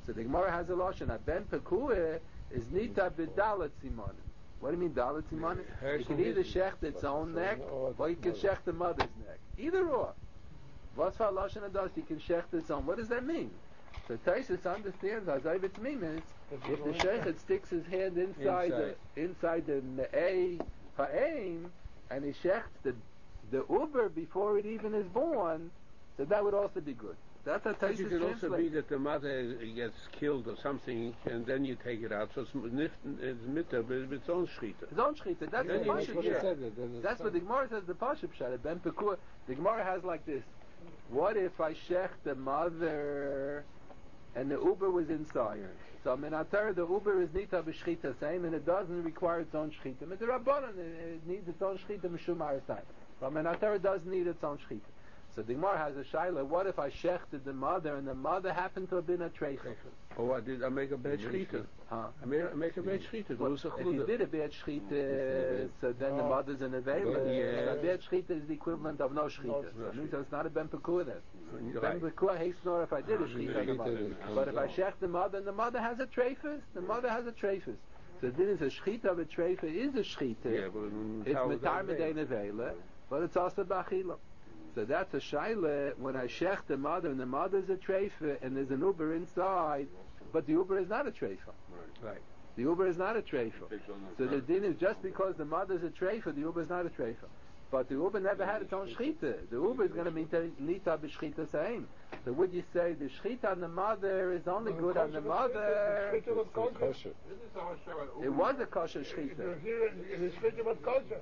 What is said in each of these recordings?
So the Gemara has a lashon. Ben pekua is nita b'dalat simanim. What do you mean dalat simanim? You can either shecht its own neck, or you can shecht the mother's neck. Either or. What's for lashon adas? You can shecht its own. What does that mean? So Taisus understands as it's means if the sheikh sticks his hand inside the me'ei ha'aim and he shechts the uber before it even is born, so that would also be good. That's a Taisus. It could also be that the mother gets killed or something, and then you take it out. So it's mitter, but its own shchita. Its own shchita. That's the pashup. That's what the Gemara says. The pashup shad. Ben pekua. The Gemara has like this. What if I shech the mother and the uber was inside? So minatar the uber is nita b'shchita same, and it doesn't require its own shchita. But the rabbanon it needs its own shchita mishum arisai. But minatar doesn't need its own shchita. So the Gemara has a shaila. What if I shechted the mother and the mother happened to have been a treifa? Oh, I make a bad shchita. I make a bad shchita. If you did a bad shchita, so then the mother's an avela. Yeah. A bad shchita is the equivalent of no shchita. So it means it's not a ben pekua then. Ben pekua hates nor if I did a shchita on the mother. But if I shech the mother and the mother has a treifus, the mother has a treifus. So then is a shchita of a treifa is a shchita. Yeah, it's metar medein avela, but it's also b'achila. So that's a shaila when I shech the mother and the mother's a treifa and there's an uber inside, but the uber is not a treifa. Right. The uber is not a treifa. So the din is just because the mother's a treifa, the uber is not a treifa. But the uber never had its own shchita. The uber is going to be nita b'shchita same. So would you say the shchita on the mother is only good on the mother? It was kosher. It was a kosher shchita. Here it is shchita was kosher.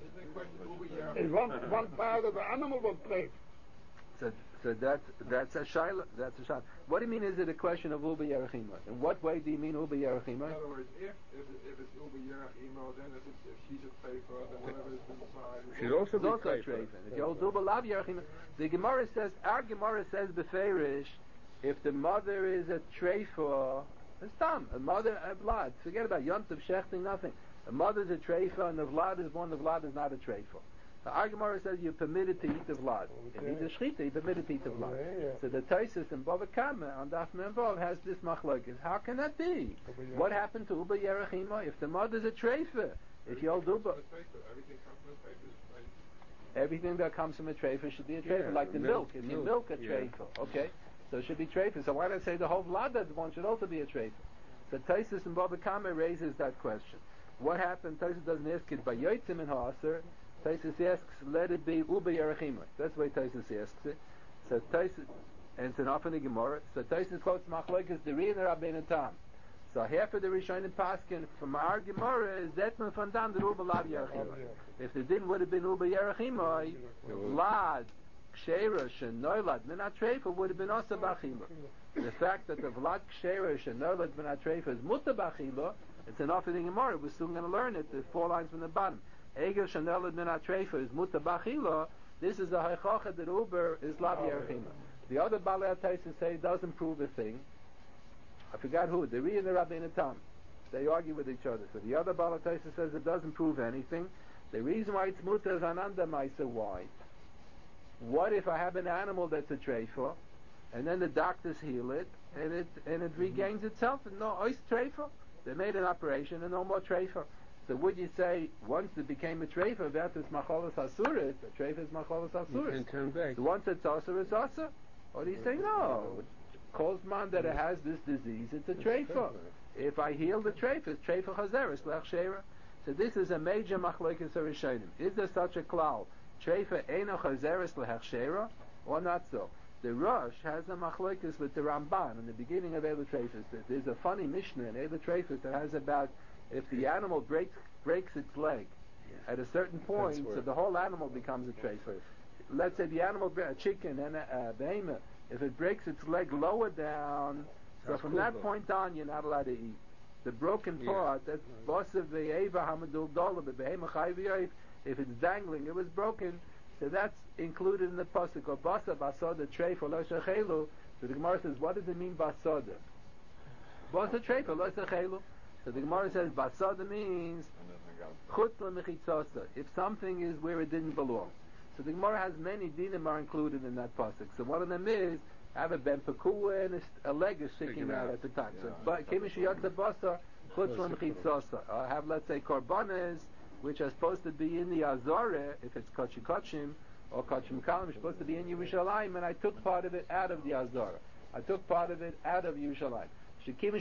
And one part of the animal was played. So that's a shaila. That's a shaila. What do you mean? Is it a question of uba yerachima? In what way do you mean uba yerachima? In other words, if it's uba yerachima, then if she's a treifa, then whatever is inside. She's also a treifa. If you hold uba lav yerachima, the Gemara says beferish, if the mother is a treifa, it's done. A mother a vlad. Forget about yontav shechting, nothing. A mother's a treifa and the vlad is born. The vlad is not a treifa. The Gemara says you're permitted to eat the vlad. If he's a shchita, you're permitted to eat the vlad. So the Taisus and Bava Kama on Daf Memvav has this machlokes. How can that be? What happened to Uba Yerachima if the mother's a treifa? If you hold Uba, everything that comes from a treifa should be a treifa, like the milk. If you milk a treifa, okay, so it should be treifa. So why don't I say the whole vlad that one should also be a treifa? The Taisus and Bava Kama raises that question. What happened? Taisus doesn't ask it by yotzim and ha'aser. Taisus asks, let it be uba yerachima. That's why Taisus asks it. So Taisus, and it's an often Gemara. So Taisus quotes machlokes the Ri and the Rabbeinu Tam. So half of the Rishonim Paskin from our Gemara is that from down the uba lav yerachima. If the din would have been uba yerachima, vlad, kshera, shenoilad, minat treifa would have been also bachila. The fact that the vlad, kshera, shenoilad, minat treifa is muta bachila, it's an often Gemara. We're soon going to learn it. The 4 lines from the bottom. Egel shanelad min atreifa is muta bachila. This is the haichacha that uber is lav yerachima. The other balei Taisus say it doesn't prove a thing. I forgot who. The Ri and the Rabbeinu Tam. They argue with each other. So the other balei Taisus says it doesn't prove anything. The reason why it's muta is ananda ma'isa. Why? What if I have an animal that's a treifa, and then the doctors heal it, and it regains itself, and no ois treifa? They made an operation and no more treifa. So would you say once it became a treifa, that is macholas asuris, the treifa is macholas asuris? You can turn back. So once it's asa, it's asa. Or do you say no? It calls man that it has this disease, it's a treifa. If I heal the treifa, it's treifa chazeres, lech shera. So this is a major machlokes harishonim. Is there such a klal? Treifa eino chazeres lech shera, or not so? The Rosh has a machlokes with the Ramban in the beginning of Eila Treifas. There's a funny Mishnah in Eila Treifas that has about if the animal breaks its leg at a certain point, so the whole animal becomes a treifa. Let's say the animal, a chicken and a behemoth, if it breaks its leg lower down, so from that point on you're not allowed to eat. The broken part, that's bosav ve'eva hamadul dola, but behemoth chayv, if it's dangling, it was broken. So that's included in the pasuk of basa basoda treifa lo shechelu. So the Gemara says, what does it mean basoda? Basa treifa lo shechelu. So the Gemara says basada means chutla mechitzasa. If something is where it didn't belong. So the Gemara has many dinim are included in that pasuk. So one of them is have a ben pekua and a leg is sticking out at the time. So, but kimishiyat the basar chutz l'mchitzasa. I have, let's say, korbanos, which are supposed to be in the azara, if it's kachim or kachim kalim, it's supposed to be in Yerushalayim, and I took part of it out of the azara. I took part of it out of Yerushalayim. Even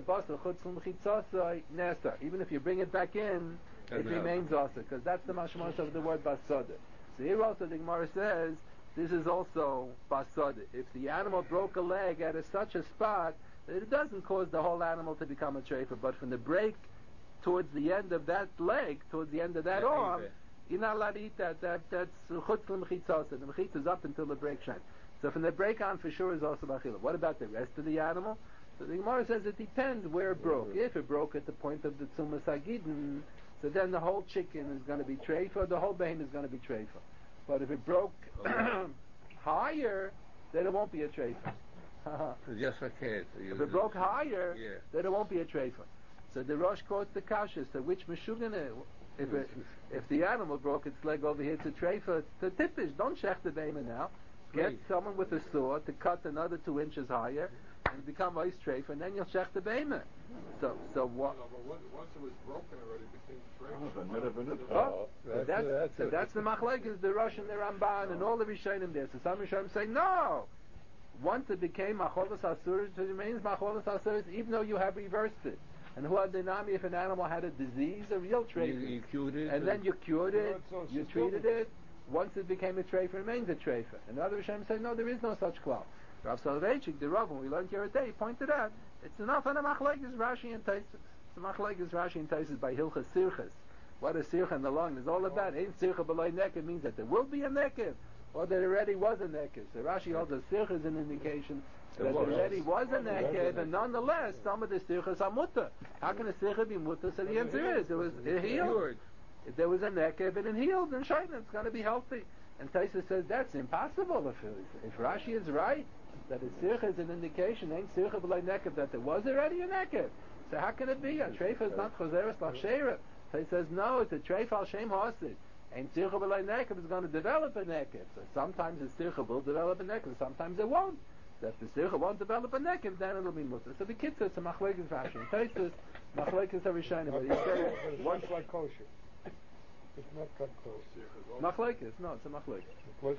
if you bring it back in, it remains also, because that's the mashmos of the word basada. So here also the Gemara says, this is also basada. If the animal broke a leg at such a spot, that it doesn't cause the whole animal to become a treifa, but from the break towards the end of that leg, towards the end of that arm, you're not allowed to eat that. That's chutz l'mchitzasa. The mechitza is up until the break shine. So from the break on, for sure, is also bachila. What about the rest of the animal? So the Gemara says it depends where it broke. If it broke at the point of the tzumas hagidin, so then the whole chicken is going to be treifa, the whole behem is going to be treifa. But if it broke higher, then it won't be a treifa. Just a case. If it broke higher, then it won't be a treifa. So the Rosh quotes the kasha. So which meshugana? If the animal broke its leg over here, it's a treifa. The tip is don't shech the behem now. Get someone with a saw to cut another 2 inches higher and become ice treifa, and then you'll shech the behemoth. So what? No, but once it was broken already, it became treifa. So that's the machlekes, the Rosh and the Ramban, and all the Rishonim there. So some Rishonim say no. Once it became macholas asuris, it remains macholas asuris, even though you have reversed it. And who had the nami if an animal had a disease, a real treifa, you cured it, and then you cured it, you treated it. Once it became a treifa, it remains a treifa. And the other Rishonim say no, there is no such klal. Rav Soloveitchik, the Rav, when we learned here a day, pointed out, it's enough on a machlekes Rashi and Taisus. It's a machlekes Rashi and Taisus by Hilchas Sirchas. What a sircha in the lung is all about. Ain't sircha below neked means that there will be a neked, or that there already was a neked. So Rashi holds that sircha is an indication that there already was a neked, and nonetheless, some of the sirchas are mutter. How can a sircha be mutter? So the answer is, it healed. If there was a neked and it healed, then shayna, it's going to be healthy. And Taisus says that's impossible. If Rashi is right, that a sircha is an indication, ain't sircha b'lay neked, that there was already a neked. So how can it be? A treifa is not choseres l'achshera. He says no, it's a treifa al shem hasid. Ain't sircha b'lay neked is going to develop a neked. So sometimes the sircha will develop a neked, sometimes it won't. So if the sircha won't develop a neked, then it'll be mutter. So the kid says, it's a machlekes Rashi. Taisus, machlekes Harishanim. But he said once like kosher. It's not cut close. Machlekes, no, it's a machlekes. What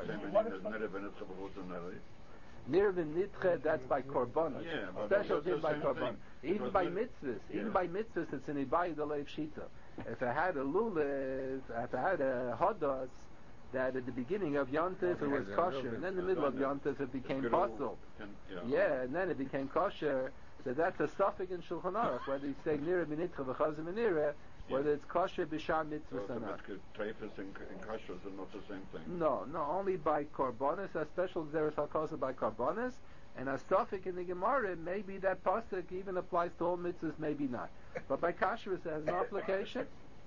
Nirvin nitche, that's by korbanos. Special din by korbanos. Even by mitzvahs, it's an ibayid alev shita. If I had a lulav, if I had a hodos, that at the beginning of Yontif it was kosher, and then in the middle of Yontif it became pasul. And then it became kosher. So that's a suffix in Shulchan Aruch, whether you say nira minitcha v'chazim minira, whether it's kosher b'sham mitzvah or not. Treifas and kashas are not the same thing. No, only by korbanos, a special xeris halkosa by korbanos, and a suffix in the Gemara, maybe that pasuk even applies to all mitzvahs, maybe not. But by kashrus it has no application.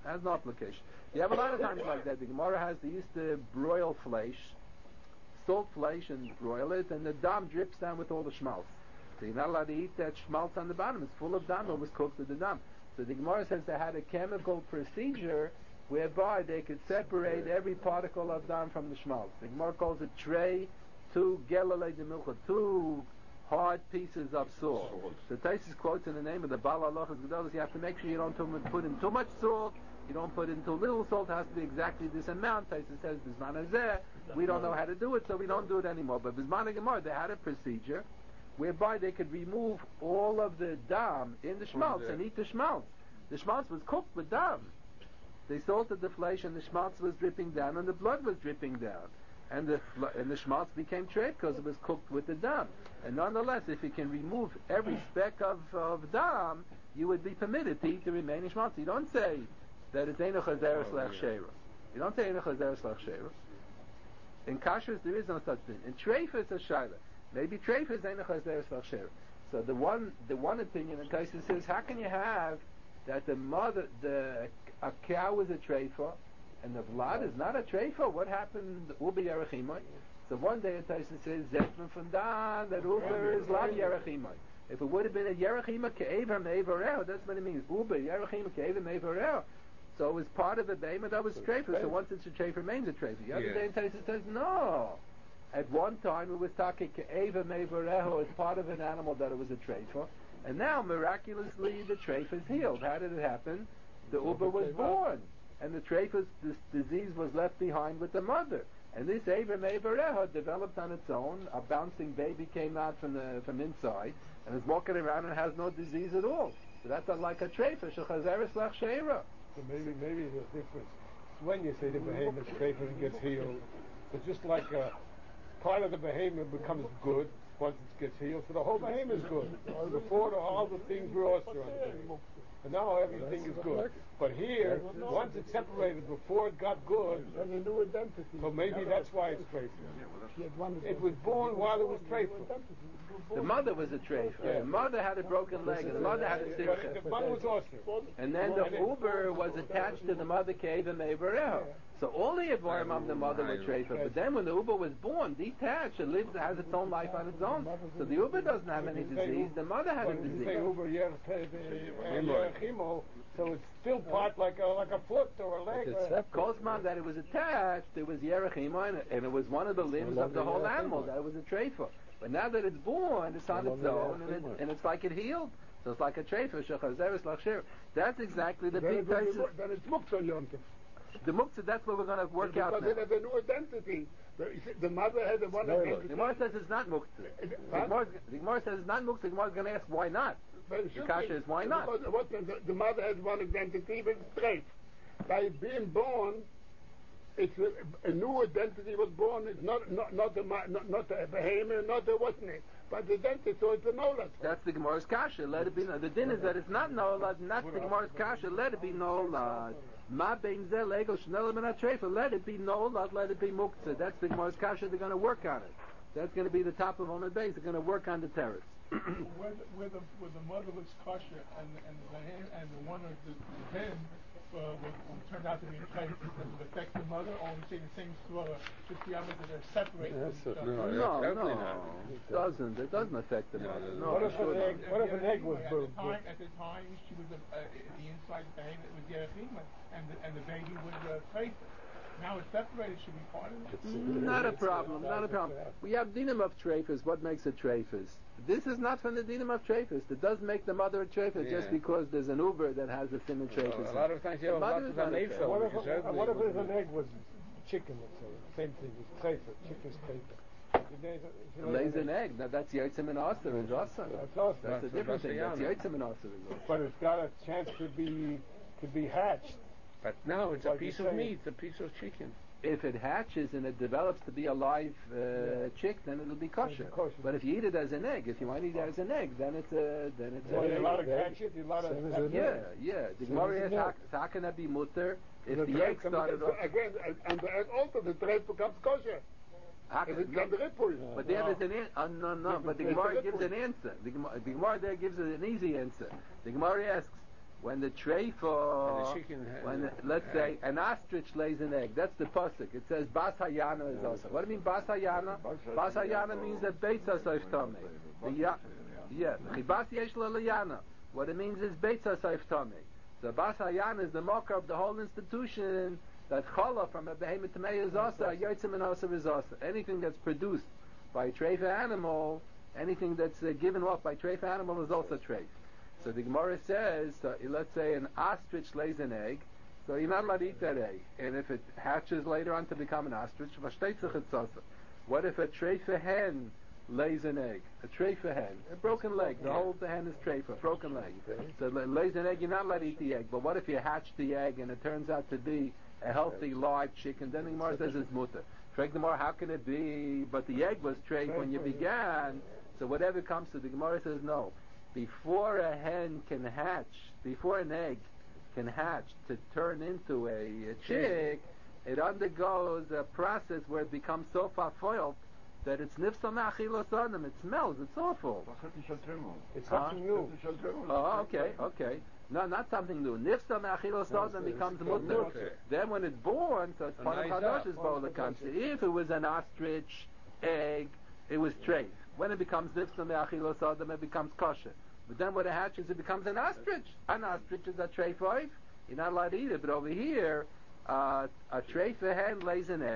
You have a lot of times like that. The Gemara they used to broil flesh, salt flesh and broil it, and the dam drips down with all the schmaltz. So you're not allowed to eat that schmaltz on the bottom. It's full of dam. It was cooked with the dam. So the Gemara says they had a chemical procedure whereby they could separate every particle of dam from the schmaltz. The Gemara calls it tray, 2 gelalei de milcha, 2 hard pieces of salt. So Taisus quotes in the name of the Baal Halachas Gedolos, you have to make sure you don't put in too much salt, you don't put in too little salt, it has to be exactly this amount. Taisus says, Bizman Hazeh, we don't know how to do it, so we don't do it anymore. But Bizman Gemara, they had a procedure whereby they could remove all of the dam in the schmaltz and eat the schmaltz. The schmaltz was cooked with dam. They salted the flesh and the schmaltz was dripping down and the blood was dripping down. And the schmaltz became treif because it was cooked with the dam. And nonetheless, if you can remove every speck of dam, you would be permitted to eat the remaining schmaltz. You don't say that it's Eino Chazeres Lech You don't say Eino Chazeres Lech Sheira. In kashrus there is no such thing. In treif it's a shaila. Maybe treif is Eino Chazeres Lech Sheira. So the one opinion in Taisus says, how can you have that a cow is a treifa and the vlad is not a treifa? What happened? Uber Yerachimai. So one day Taisus says Zetman from Dan that Uber is lav Yerachimai. If it would have been a Yerachima ke'ever me'evareo, that's what it means. Uber Yerachima ke'ever me'evareo. So it was part of the behemoth that was treifa. So once it's a treifa, remains a treifa. The other day Taisus says no. At one time, it was taki ke'eva mevareho as part of an animal that it was a treifa, and now miraculously the treifa is healed. How did it happen? The uber was born, and the treifa's this disease was left behind with the mother. And this eva mevareho developed on its own. A bouncing baby came out from inside, and is walking around and has no disease at all. So that's like a treifa shechazeres lachsheira. So maybe there's a difference. When you say the behemoth treifa and gets healed, it's just like part of the behemoth becomes good once it gets healed. So the whole behemoth is good. Before all the things were also on the behemoth. And now everything is good. But here, once it's separated, before it got good, and a new identity. So maybe that's why it's treifa. It was born while it was treifa. The mother was a treifa. Yeah. The mother had a broken leg. The mother had a simcha. The mother was also. And then the uber was attached to the mother cave and mevareho. So all the Advarim of the mother were treifa. But then when the uber was born, detached, it lives, has its own life on its own. So the uber doesn't have any disease. The mother had a disease. So it's still part like a foot or a leg. Kosman that it was attached, it was yerachima, and it was one of the limbs of the whole animal. That was a treifa. But now that it's born, it's on its own, and it's like it healed. So it's like a treifa. Shechazeres lachsheira. That's exactly the big Taisus. Then it's muktzah yontif. The muktzah, that's what we're going to work out now. Because it has a new identity. The mother had one identity. The Gemara says it's not muktzah. The Gemara says it's not muktzah. The Gemara is going to ask why not. The kasha is why not? Because the mother has one identity, but it's straight. By being born, it's a new identity was born. It's not a behemoth, not a wasn't it, but the identity. So it's a nolad. That's the Gemara's kasha. Let it be. The din is that it's not nolad. Not the Gemara's kasha. Let it be nolad. Ma bein zeh legel shnel min hatreifa. Let it be nolad. Let it be muktzah. That's the Gemara's kasha. They're going to work on it. That's going to be the top of Amud Beis. They're going to work on the terrace. where the mother was kosher and the one of the him turned out to be a type that would affect the mother, or we say the same swallow, just the others that are separated. No, it doesn't. It doesn't affect the mother. No, what if an egg was born? At the time, she was the inside bang that was yerachima, and the baby was treifa. Now it's separated, should be part of it? Not a problem. We have dinim of treifas. What makes a treifas? This is not from the dinim of treifas. It does make the mother a treifas just because there's an uber that has a sin in treifas. A lot of times you have lots of nefshel. What if an egg was chicken, let's say? Same thing, it's treifa. Chicken's treifa. It lays an egg. Now that's yotzim and aser and rasa. That's a different thing. That's yotzim and aser. But it's got a chance to be hatched. But now it's a piece of meat, a piece of chicken. If it hatches and it develops to be a live chick, then it'll be kosher. But if you eat it as an egg, if you want to eat it as an egg, then it's a. You're allowed to catch it. You're allowed to. Yeah. The Gemara asks, how can that be mutter if the egg started off? Again, and the egg also the treif becomes kosher. But there is an answer. No. But the Gemara gives an answer. The Gemara there gives an easy answer. The Gemara asks, when the treifa, let's say an ostrich lays an egg, that's the pasuk. It says bas hayana is also. What do you mean bas hayana? Bas hayana means that beitza soif tamei. Yeah, bas yesh lo layana. What it means is beitza soif tamei. So bas hayana is the marker of the whole institution that chala from a behemoth tamei is also, a yotzim and also is also. Anything that's produced by a treifa animal, anything that's given off by treifa animal is also treif. So the Gemara says, let's say an ostrich lays an egg, so you're not allowed to eat that egg. And if it hatches later on to become an ostrich, what if a treifa hen lays an egg? A treifa hen, a broken leg, the whole hen is treifa, broken leg. So it lays an egg, you're not allowed to eat the egg. But what if you hatch the egg and it turns out to be a healthy live chicken? Then the Gemara says it's mutter. Frag the Gemara, how can it be? But the egg was treif when you began, so whatever comes to the Gemara says no. Before a hen can hatch, before an egg can hatch to turn into a chick, it undergoes a process where it becomes so far-foiled that it's nifsa ma'achilos adam. It smells. It's awful. It's something new. Oh, okay. No, not something new. Nifsa ma'achilos adam becomes mutter. Then when it's born, so it's part of Chadosh's bowl that comes. If it was an ostrich egg, it was treif. When it becomes nifsa me'achilos adam, it becomes kosher. But then when it hatches, it becomes an ostrich. An ostrich is a treifa. You're not allowed to eat it. But over here, a treifa hen lays an egg.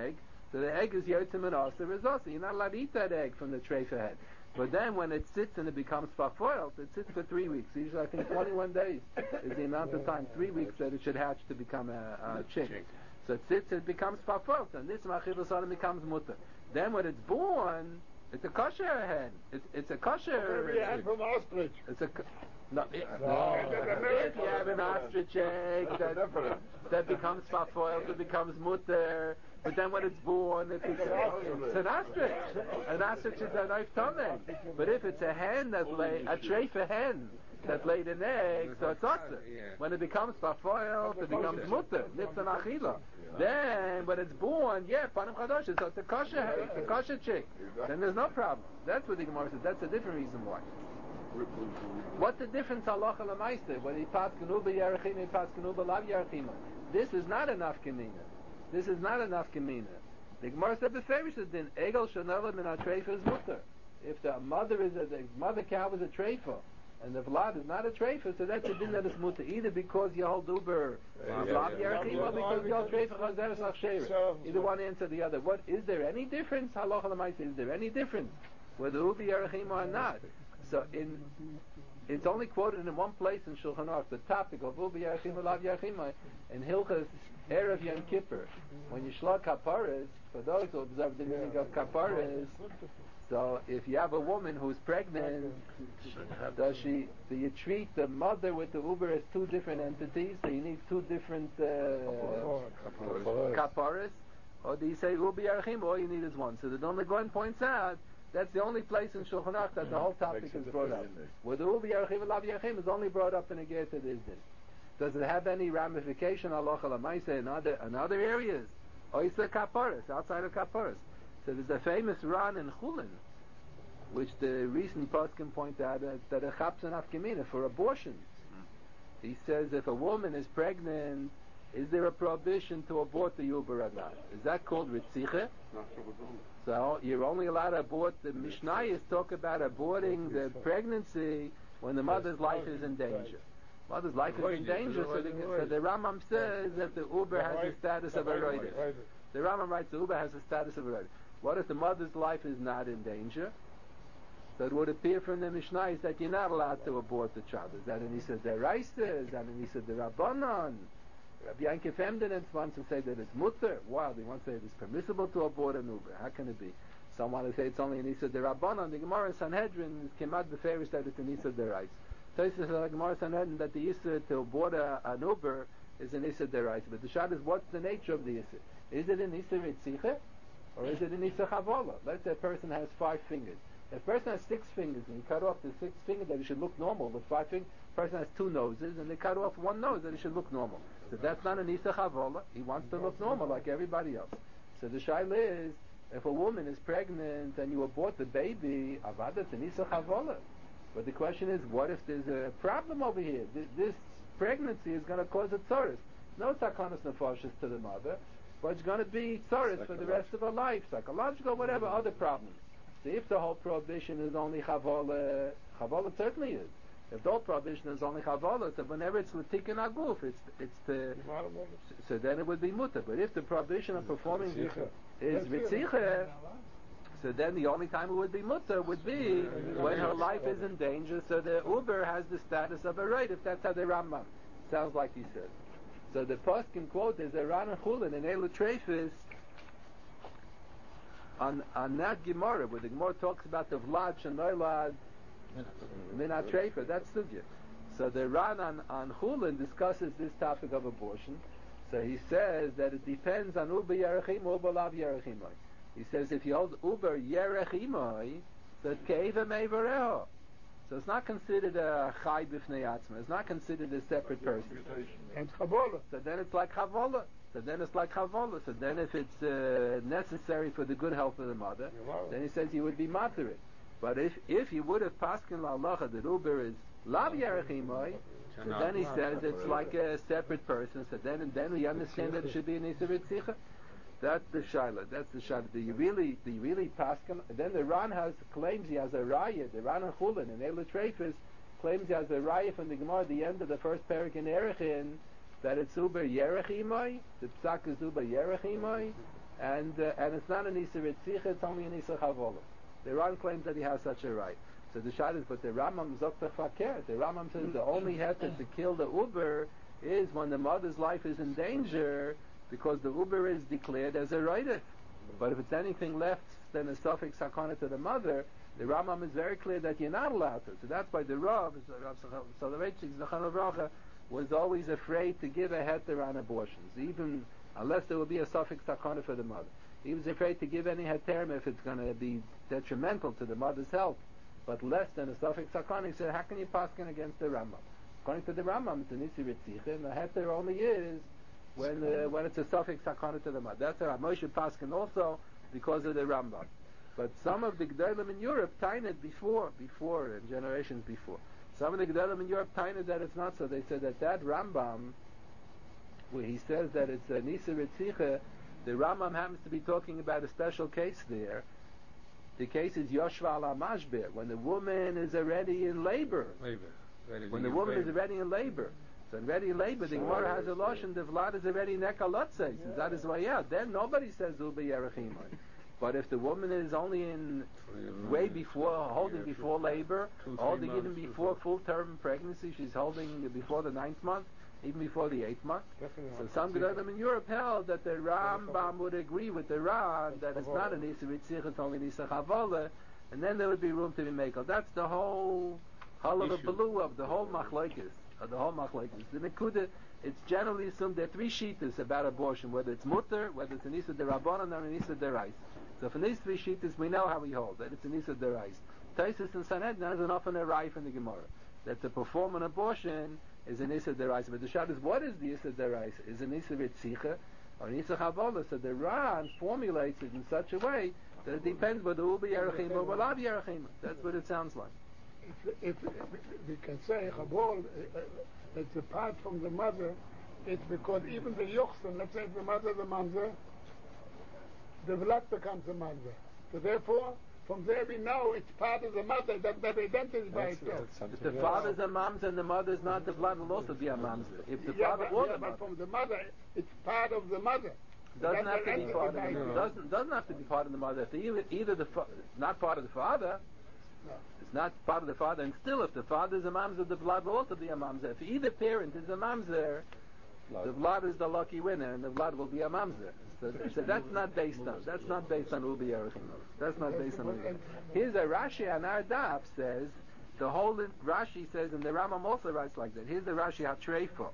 So the egg is yotzim and also is also. You're not allowed to eat that egg from the treifa head. But then when it sits and it becomes fafoiled, it sits for 3 weeks. Usually I think 21 days is the amount of time, 3 weeks that it should hatch to become a chick. So it sits, it becomes fafoiled, and this machilus on becomes mutter. Then when it's born, it's a kosher hen. It's a kosher. Maybe a hen from ostrich. It's a if you have an ostrich egg that becomes fafoiled, it becomes mutter. But then when it's born, it's an ostrich. An ostrich is a knife tummy. But if it's a hen that laid a treifa hen that laid an egg, so it's osir. When it becomes fafoiled, it becomes mutter, niftan achila. Then when it's born, panim chadosh, so it's a kosher chick. Then there's no problem. That's what the Gemara says. That's a different reason why. What's the difference halacha l'maaseh? When he paskenu b'yarachim, he paskenu b'lav yarachim. This is not enough gemina. This is not enough gemina. The Gemara said beferish that din egel shenela min hatreifa is mutter. If the mother cow is a treifa, and the vlad is not a treifa, so that's a din that is mutter. Either because you hold uber lav yarachim, or because you hold treifa chazeres achsheres. Either one answer the other. What is there any difference? Halacha l'maaseh, is there any difference whether ubi yarachim or not? So it's only quoted in one place in Shulchan Aruch, the topic of Ubi Yarachim Lav Yarachim in Hilchas Erev Yom Kippur. When you shlag kaparas, for those who observe the meaning of kaparas, so if you have a woman who's pregnant, do you treat the mother with the uber as two different entities? So you need two different kaparas, or do you say Ubi Yarachim? All you need is one. So the Don Legon points out. That's the only place in Shulchan Aruch that the whole topic is brought up. Where the Ubi Yarachim and Lav Yarachim is only brought up in a Ger to this din. Does it have any ramification, halacha l'maaseh, in other areas? Or is there kaparas, outside of kaparas? So there's a famous Ran in Chulin, which the recent poskim point out that a chaps and afkemina for abortions. He says if a woman is pregnant, is there a prohibition to abort the Yuber or not? Is that called ritziche? So you're only allowed to abort. The Mishnayos talk about aborting the pregnancy when the mother's life is in danger. Mother's life is in danger, so the Rambam says that the Uber has the status of a roider. The Rambam writes the Uber has the status of a roider. What if the mother's life is not in danger? So it would appear from the Mishnayos that you're not allowed to abort the child. Is that an Issa Deraisa? Is that an Issa Derabanan? Rabbi Yankov Emden wants to say that it's mutter. Wow, they want to say it's permissible to abort an Uber. How can it be? Some want to say it's only an Issa Derabanan. The Gemara in Sanhedrin came out beferish that it's an Issa Derais. Tosfos says the Gemara in Sanhedrin that the Issa to abort an Uber is an Issa Derais. But the shad is, what's the nature of the Issa? Is it an Issa Ritziche? Or is it an Issa Chavola? Let's say a person has 5 fingers. If a person has 6 fingers and you cut off the 6th finger, that it should look normal. With 5 fingers, a person has 2 noses and they cut off 1 nose, that it should look normal. So that's not an Issa Chavola. He wants to look normal like everybody else. So the shaila is, if a woman is pregnant and you abort the baby, avad, it's an Issa Chavola. But the question is, what if there's a problem over here? This pregnancy is going to cause a tzoros. No takanos nefashos to the mother, but it's going to be tzoros for the rest of her life, psychological, whatever, other problems. So if the whole prohibition is only Chavola, Chavola certainly is. If the whole prohibition is only Chavola, so whenever it's L'tikkun Aguf, it's the... So then it would be Mutter. But if the prohibition of performing is Ritziche, so then the only time it would be Mutter would be when her life is in danger, so the Uber has the status of a right, if that's how the Rambam sounds like he said. So the poskim quote is a Ran and Chulin in Elu Treifis on that Gemara, where the Gemara talks about the Vlad Shenoilad Minat Treifa, that's Sugya. So the Ran on Chulin discusses this topic of abortion. So he says that it depends on Uber Yerachim or Uber Lav Yerachimai. He says if you hold Uber Yerachimai, so it's Ke'eva Meivareho. So it's not considered a Chai B'fnei Atzma. It's not considered a separate person. And Chavola. So then it's like Chavola. So then if it's necessary for the good health of the mother, then he says you would be matir it. But if you would have paskin la'alacha that Uber is Lav Yerachimai, so then he says it's like a separate person. So then we understand that it should be an Issa Ritzicha. That's the shaila. Do you really paskin? Then the Ran claims he has a raya. The Ran and Chulin and Elu Treifis claims he has a raya from the Gemara at the end of the first parak in Erechin that it's Uber Yerachimai. The psak is Uber Yerachimai. and it's not an Isser Ritzicha, it's only an Isser Chavola. The Ran claims that he has such a right. So the shad is, but the Rambam Zoktach Fakir. The Rambam says the only heter to kill the Uber is when the mother's life is in danger, because the Uber is declared as a Reidif. But if it's anything less than a suffix sakana to the mother, the Rambam is very clear that you're not allowed to. So that's why the Rav Soloveitchik Zachar Avracha was always afraid to give a heter on abortions, even unless there would be a suffix sakana for the mother. He was afraid to give any heterim if it's going to be detrimental to the mother's health, but less than a suffix sakana. He said, how can you paskin against the Rambam? According to the Rambam, it's an Isser Ritzicha, and the heter only is when it's a suffix sakana to the mother. That's how Moshe paskin also because of the Rambam. But some of the Gedolim in Europe tained before, and generations before. Some of the Gedolim in Europe tained that it's not so. They said that Rambam, where he says that it's an Isser Ritzicha, the Rambam happens to be talking about a special case there. The case is Yoshva ala Mashber, when the woman is already in labor. When the woman is already in labor. So already in labor, the Gemara has a lashon, the Vlad is already nekalotze. So that is why, then nobody says Uba Yerachimai. But if the woman is only in way before, holding before labor, holding even before full-term pregnancy, she's holding before the 9th month, even before the 8th month. So some Gedolim in Europe held that the Rambam would agree with the Ran that it's not an Isser Ritzicha, it's only an Isser Chavola, and then there would be room to be makel. That's the whole halav belu of the whole machlokes. The Nekuda, it's generally assumed there are 3 shittas about abortion, whether it's mutter, whether it's an Isser Derabanan, or an Isser Derais. So from these 3 shittas, we know how we hold, that it's an Isser Derais. Taisus and Sanhedrin has an often a Raif in the Gemara, that to perform an abortion is an Isser Derais. But the shad is, what is the Isser Derais? Is an Isser Ritzicha or an Isser Chavola? So the Ran formulates it in such a way that it depends whether it will be Yerachim or will not be Yerachim. That's what it sounds like. If we can say Chabol, it's apart from the mother, it's because even the Yochsen, let's say the mother, the mamzer, the Vlad becomes a mamzer. So therefore, from there we know it's part of the mother that identifies by itself. If the father's a mamzer and the mother's not, the Vlad will also be a mamzer. If the father or the mother. But from the mother, it's part of the mother. Doesn't have to be part of the mother. Doesn't have to be part of the mother. If either not part of the father. No. It's not part of the father, and still, if the father is a mamzer, the Vlad will also be a mamzer. If either parent is a mamzer, the Vlad is the lucky winner, and the Vlad will be a mamzer. So that's not based on. That's not based on Ubi Yerachim. That's not based on Ubi. Here's a Rashi on our daf says the whole Rashi says, and the Rambam also writes like that. Here's the Rashi Hatreifo.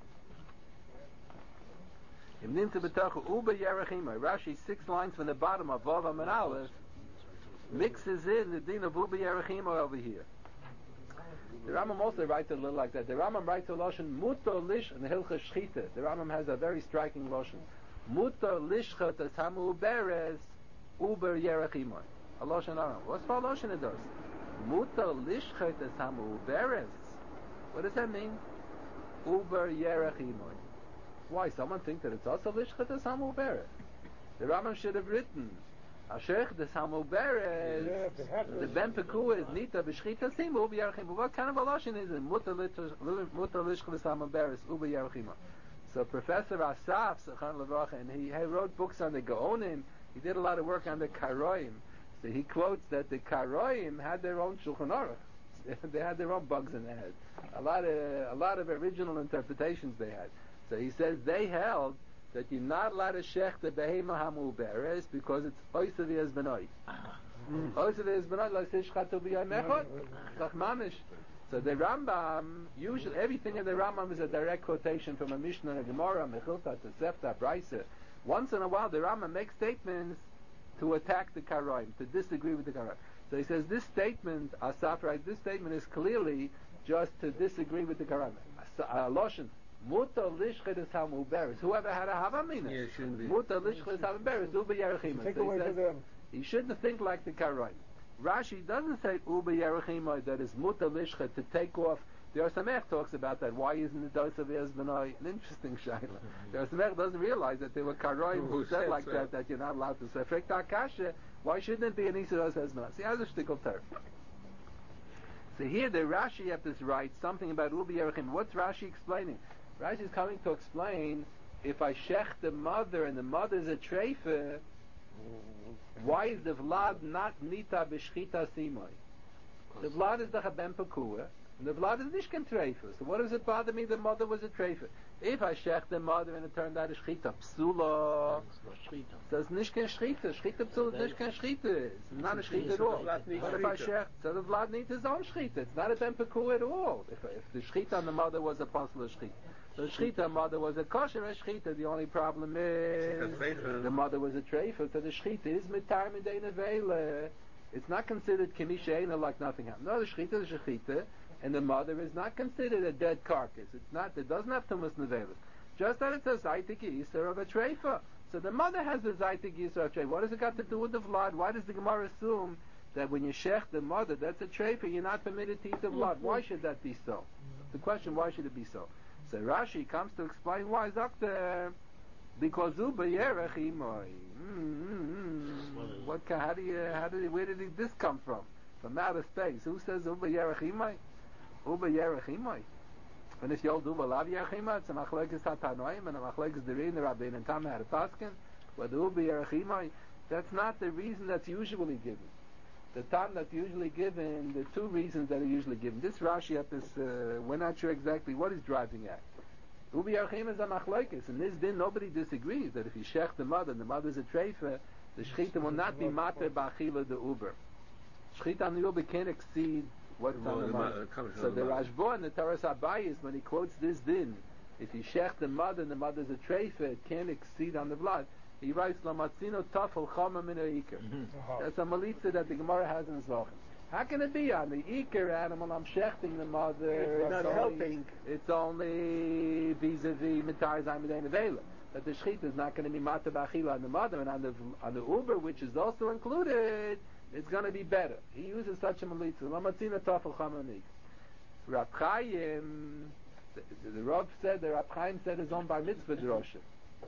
Rashi 6 lines from the bottom of Vavam and Aleph mixes in the din of Ubi Yerachim over here. The Rambam also writes a little like that. The Rambam writes a lashon muto lish and hilcha shchita. The Rambam has a very striking lashon. Muto lishchat as hamu beres uber Yerachim. A lashon Rambam. What's for lashon it does? Muto lishchat as hamu beres. What does that mean? Uber Yerachim. Why? Someone think that it's also lishchat as hamu beres. The Rambam should have written Ashech the Samuberes, the Ben Pekua is Nita B'Shchita Sim Ubi Yerachim. What kind of a lashon is it? Muta Lishcha the Samuberes Ubi Yerachim. So Professor Asaf Sachan Levach, and he wrote books on the Gaonim. He did a lot of work on the Karoim. So he quotes that the Karoim had their own Shulchan Aruch. They had their own bugs in their head. A lot of original interpretations they had. So he says they held that you're not allowed to shech the behema hamuberes because it's oisavi as benoit. Oisavi as benoit like shechatu b'yom echad. Chachmamish. So the Rambam, usually everything in the Rambam is a direct quotation from a Mishnah and a Gemara, Mechilta, Tosefta, Brisa. Once in a while the Rambam makes statements to attack the Karaim, to disagree with the Karaim. So he says this statement, Asaf writes, this statement is clearly just to disagree with the Karaim. Loshen. Muta lishchid hamuberes. Whoever had a havamina. Muta lishchid hamuberes. Uba yerachim. He shouldn't think like the Karaim. Rashi doesn't say Uba yerachim that is muta lishchid to take off. The Samech talks about that. Why isn't the dose of Ezbenoi an interesting shayla? The Samech doesn't realize that there were Karaim who said like that you're not allowed to say Fekta Kasha. Why shouldn't it be an Isa dose Ezbenoi? See, how's a shtickle term? So here the Rashi have this right something about Uba yerachim. What's Rashi explaining? Rashi is coming to explain if I shech the mother and the mother is a treifa, Why is the vlad not nita b'shchita simoi? The vlad is the chabem pekua, and the vlad is nishkan treifa. So what does it bother me? The mother was a treifa. If I shech the mother and it turned out a shchita psula, so it's nishkan shchita. Shchita psula is nishkan shchita. It's not a shchita at all. But if I shech, so the vlad needs his own shchita. It's not a ben pekua at all. If the shchita on the mother was a possible shchita. The shchita mother was a kosher shchita. The only problem is the mother was a treifa. So the shchita is mitar midei nevela. It's not considered kimisheina like nothing happened. No, the shchita is shchita, and the mother is not considered a dead carcass. It's not. It doesn't have tumas nevela. Just that it's a zaytik yisur of a treifa. So the mother has the zaytik yisur of a treifa. What does it got to do with the vlad? Why does the Gemara assume that when you shech the mother, that's a treifa, you're not permitted to eat the vlad? Why should that be so? The question: why should it be so? So Rashi comes to explain why, Doctor, because Uba Yerech Imoy. Where did this come from? From outer space. Who says Uba Yerech Imoy? Uba Yerech Imoy. And if you'll do Lav Yerech Imoy, it's a Machlekes Hatanoim and a Machlekes Derin, the Rabbein and Tam had a Paskin. But Uba Yerech Imoy, that's not the reason that's usually given. The time that's usually given, the two reasons that are usually given. This Rashi at this, we're not sure exactly what he's driving at. Ubi Yarchim is a machlokes. In this din, nobody disagrees that if you shech the mother and the mother's a treifa, the shechita will not be mater b'achila the uber. Shechita on the uber can't exceed what's on the mother. So the Rashba in the Taras Abayis, when he quotes this din, if you shech the mother and the mother's a treifa, it can't exceed on the blood. He writes Lamatzino Tafel Chama Min Ha'ikar. That's a malitza that the Gemara has in Zvachim. How can it be on the Ikar animal? I'm shechting the mother. It's not helping. It's only vis-a-vis Mitar Zayimedei Nevela. But the shechita is not going to be Mata B'achila on the mother, and on the Uber, which is also included, it's going to be better. He uses such a malitza. Lamatzino Tafel Chama Min Ha'ikar. Rab Chaim, the Rav said, the Rab Chaim said his own bar mitzvah drosha.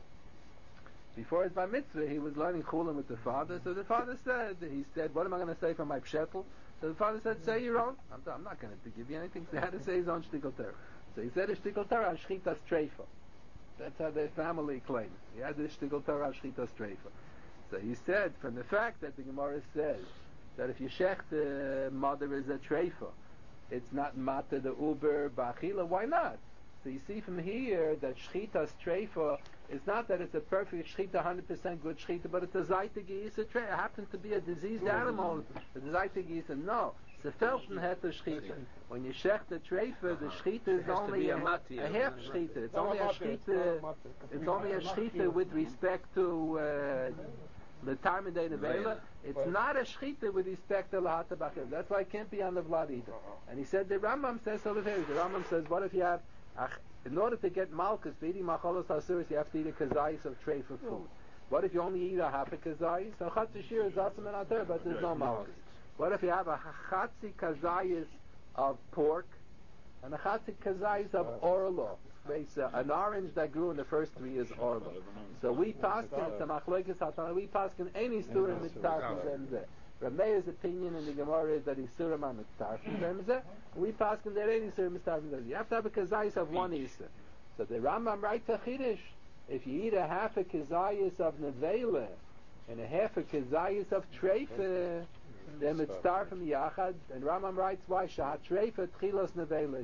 Before his bar mitzvah, he was learning chulim with the father. So the father said, what am I going to say from my pshetel? So the father said, say your own. I'm not going to give you anything. So he had to say his own shtickle Torah. So he said a shtickle Torah al shchitas treifa. That's how their family claims. He had this shtickle Torah al shchitas treifa. So he said, from the fact that the Gemara says that if you shech the mother is a treifa, it's not mata the uber ba'achila, why not? So you see from here that shchitas treifa, it's not that it's a perfect shchita, 100% good shchita, but it's a zaytig yisa. It happens to be a diseased animal. It's a zaytig yisa. No, it's a felten heter shchita. When you shech the treifa, the shchita is only a half shchita. It's only a shchita. It's only a shchita with respect to the time of day nevela. It's not a shchita with respect to lahata b'achil. That's why it can't be on the vlad either. And he said the Rambam says over here. The Rambam says, what if you have in order to get malchus for eating macholos hasuris, you have to eat a kazayis of tray for food. What if you only eat a half a kazayis? So chatzishir is asim and ater, but there's no malchus. What if you have a chatzi kazayis of pork and a chatzi kazayis of orlo? An orange that grew in the first 3 years orlo. So we paskin, it's a machlokes hatana, we paskin any surim mitzarfim zemzeh. Rameir's opinion in the Gemara is that he's surim on mitzarfim zemzeh. We paskin there any surim mitzarfim zemzeh. You have to have a kazayis of 1 isa. So the Rambam writes a chiddush. If you eat a half a kazayis of nevela and a half a kazayis of treifa, then it's starfim yachad. And Rambam writes why shahat treifa tchilos nevela.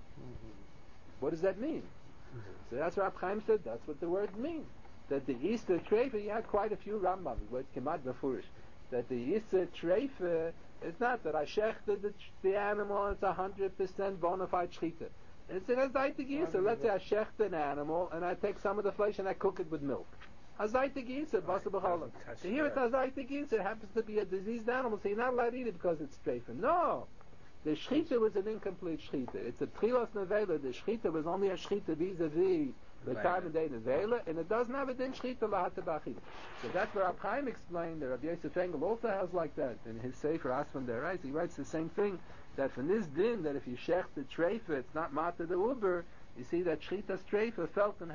What does that mean? So that's what Rab Chaim said. That's what the words mean. That the Easter treifa, you had quite a few Rambams where it came out befurish. That the Easter treifa, it's not that I shechted the animal and it's 100% bona fide shechita. It's an azaytig yisa. Let's say I shecht an animal and I take some of the flesh and I cook it with milk. Azaytig yisa, basa b'cholam. So here it's azaytig yisa. It happens to be a diseased animal, so you're not allowed to eat it because it's treifa. No. The shchita was an incomplete shchita. It's a tchilos nevela. The shchita was only a shchita vis-a-vis the time of day nevela, and it doesn't have a din shchita lahata b'achila. So that's where Rab Chaim explained that Rabbi Yosef Engel also has like that in his Sefer Asman Derais. He writes the same thing, that from this din, that if you shech the treifa, it's not mata the uber, you see that shchita's treifa felt in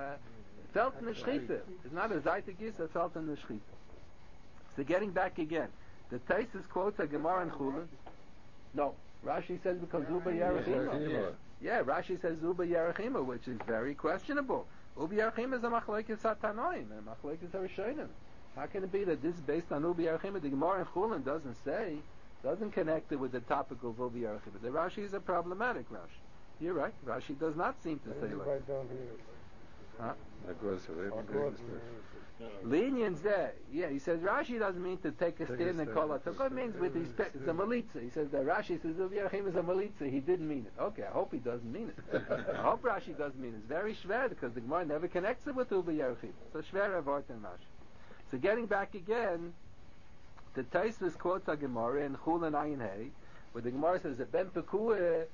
the shchita. It's not a zaytik yisa, felt in the shchita. So getting back again, the Taisus quotes a Gemara in Chulin. No, Rashi says because Uba Yerachima. Yeah, Rashi says Uba Yerachima, which is very questionable. Uba Yerachima is a machlokes satanoim, and a machlokes harishonim. How can it be that this is based on Ubi Archim? The Gemara in Chulin doesn't connect it with the topic of Ubi Archim. The Rashi is a problematic Rashi. You're right. Rashi does not seem to say like right down here. Huh? Yeah. Lenient there. Yeah, he says Rashi doesn't mean to take a stand and call it. It means with respect. It's a malitza. He says that Rashi says Ubi Archim is a malitza. He didn't mean it. Okay, I hope he doesn't mean it. I hope Rashi doesn't mean it. It's very schwer because the Gemara never connects it with Ubi Archim. So schwer word in Rashi. So getting back again, the Taisvis quotes a Gemara in Chulin Ayin Hey, where the Gemara says that Ben Pekuah,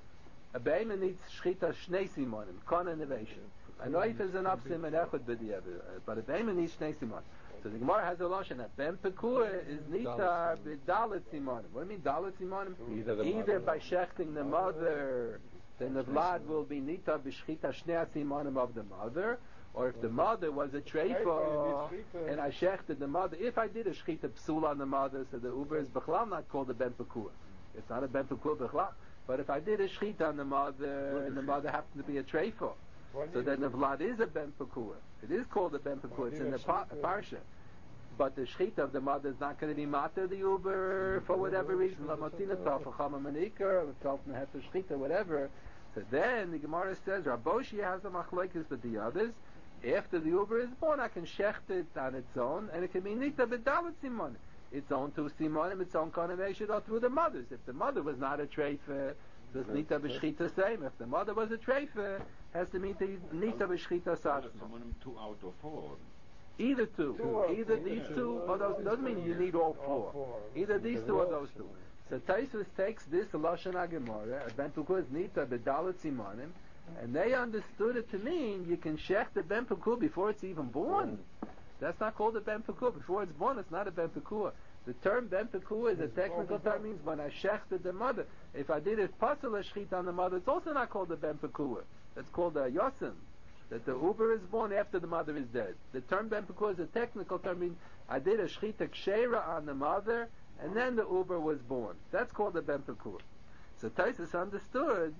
a behemoth needs shchita shnei simonim, kon innovation. A noif is an upsim and echad b'diavad, but a behemoth needs shnei simonim. So the Gemara has a lashon that Ben Pekuah is nitar b'dalet simonim. What do you mean dalet simonim? Either by shechting the mother, then the vlad will be nitar b'shchita shnei simonim of the mother. Or if the mother was a treifa, and I shechted the mother, if I did a shechita psula on the mother, so the uber is b'chlal not called a ben pekuah. It's not a ben pekuah b'chlal. But if I did a shechita on the mother, and the mother happened to be a treifa, so then the vlad is a ben pekuah. It is called a ben pekuah. It's in the parsha. But the shechita of the mother is not going to be matter the uber for whatever reason. La matina taf, chama manikar, taf neheter shechita, whatever. So then the Gemara says, Raboshi has the machlokes with the others. After the uber is born, I can shecht it on its own, and it can be nita b'dalet simonim. Its own two simonim, its own connotation, or through the mothers. If the mother was not a treifa, does nita b'shchita same. If the mother was a treifa, has to mean nita b'shchita satzma. Two out of four. Either two. Either these two, or those. Doesn't mean you need all four. Either these two or those two. So Taisus takes this Lashon HaGemara, Ben Pekuah is nita b'dalet simonim, and they understood it to mean you can shech the Ben Pekuah before it's even born. That's not called a Ben Pekuah. Before it's born, it's not a Ben Pekuah. The term Ben Pekuah is a technical term, means when I shechted the mother. If I did a pasal shechit on the mother, it's also not called a Ben Pekuah. It's called a yosim. That the uber is born after the mother is dead. The term Ben Pekuah is a technical term, means I did a shechita kshera on the mother, and then the uber was born. That's called a Ben Pekuah. So Taisus understood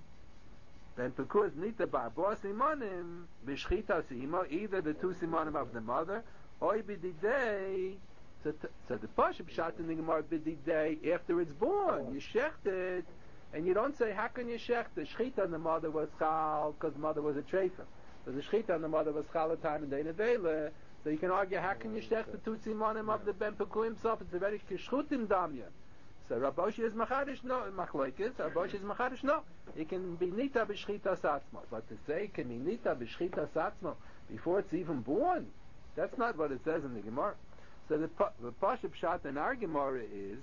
Ben Pekuah is nita ba'abo simonim b'shchita simo, either the two simonim of the mother, or b'didei. So the Pashup shot in the Gemara b'didei after it's born. You shecht it, and you don't say how can you shecht the shchita on the mother was chal because the mother was a treifa. So the shchita on the mother was chal at time and day nevela. So you can argue how can you shecht the two simonim of the Ben Pekuah himself? It's a very kishchutim damya. So Raboshi is machadish no machlokes. Raboshi is machadish no. It can be nita b'shchita satzmo, but to say it can be nita b'shchita satzmo before it's even born, that's not what it says in the Gemara. So the Pashup Pshat in our Gemara is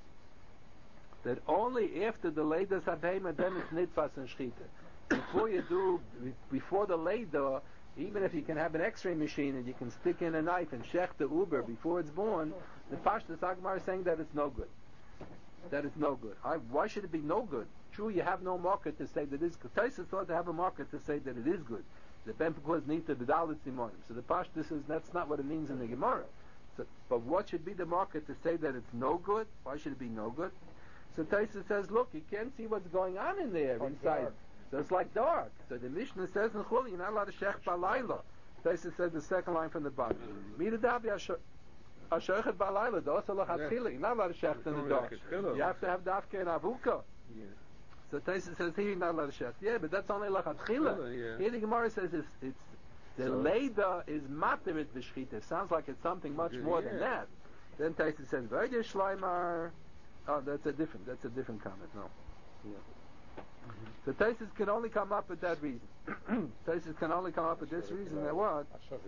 that only after the Leda Sabhema then it's nitfas and shchita. Before the Leda, even if you can have an X-ray machine and you can stick in a knife and shech the uber before it's born, the Pashtus Agmar is saying that it's no good. That it's no good. Why should it be no good? True, you have no market to say that it is good. Taisus thought to have a market to say that it is good. The Ben Pekuah is nita b'dalet simonim. So the Pashtus says that's not what it means in the Gemara. So, but what should be the market to say that it's no good? Why should it be no good? So Taisus says, look, you can't see what's going on in there inside. So it's like dark. So the Mishnah says in Chul, you're not allowed to shech balayla. Taisus says the second line from the bottom. Midadav Ashochet balayla, dosa lachatchila. You're not allowed to shech in the dark. You have to have dafke and avuka. So Taisus says here you're not allowed to shech. Yeah, but that's only lachatchila. Here the Gemara says it's the Leda is materit b'shchita. It sounds like it's something much more than that. Then Taisus says, "Vayde shleimar." Oh, that's a different comment. No. Yeah. So Taisus can only come up with that reason. Taisus can only come up with this reason that what?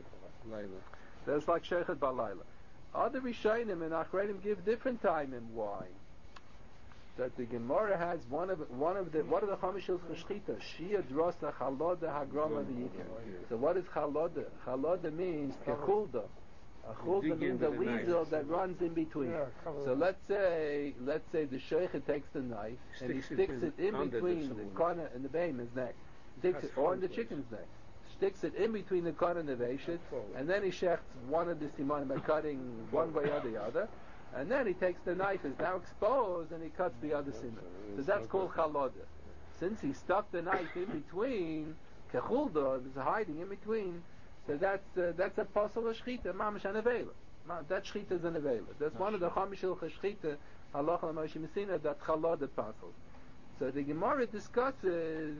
That's like Shechet Balayla. Other Rishonim and Achreidim give different time and why. That the Gemara has one of the Chamishil Cheshchita, Shia Drosa Chaloda Hagroma V'Yikar. So what is Chaloda? Chaloda means Kechulda. A chulda means a weasel that runs in between. So let's say the sheikh takes the knife and he sticks it in between the corner and the behemoth's neck, or in the chicken's neck. Sticks it in between the corner and the veishit, and then he shechts one of the simanim by cutting one way or the other. And then he takes the knife, is now exposed, and he cuts the other simon. So that's called chaloda. Since he stuck the knife in between, kechulda, there's a hiding in between, so that's a pasal shchita, mamash and avela. That shchita is an avela. That's one of the chamish hilchos shchita, halacha l'Moshe Messina, that challah passes. So the Gemara discusses,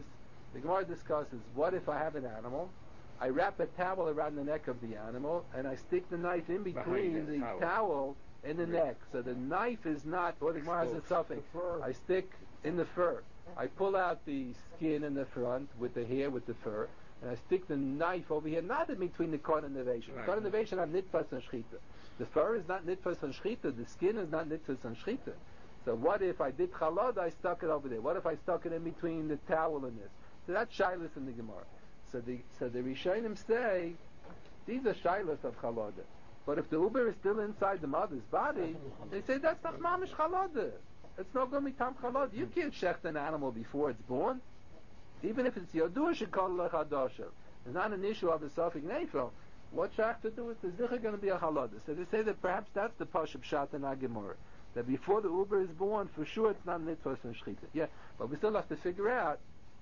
what if I have an animal, I wrap a towel around the neck of the animal, and I stick the knife in between the towel and the neck. So the knife is not, what the Gemara has a suffix, I stick in the fur. I pull out the skin in the front with the hair, with the fur, and I stick the knife over here, not in between the korban and the nation. The korban and the nation are nitfas and shchita. The fur is not nitfas and shchita. The skin is not nitfas and shchita. So what if I did chalad, I stuck it over there? What if I stuck it in between the towel and this? So that's shaylas in the Gemara. So the Rishonim say, these are shaylas of chalad. But if the uber is still inside the mother's body, they say that's not mamish chalad. It's not going to be tam chalad. You can't shecht an animal before it's born. Even if it's Yodur Shekol Lechadoshev. It's not an issue of the Sofik Nefel. What shach to do is the Zichar going to be a halada. So they say that perhaps that's the Pashup Shat in Gemara. That before the Uber is born, for sure it's not Nitfos and Shchita. Yeah, but we still have to figure out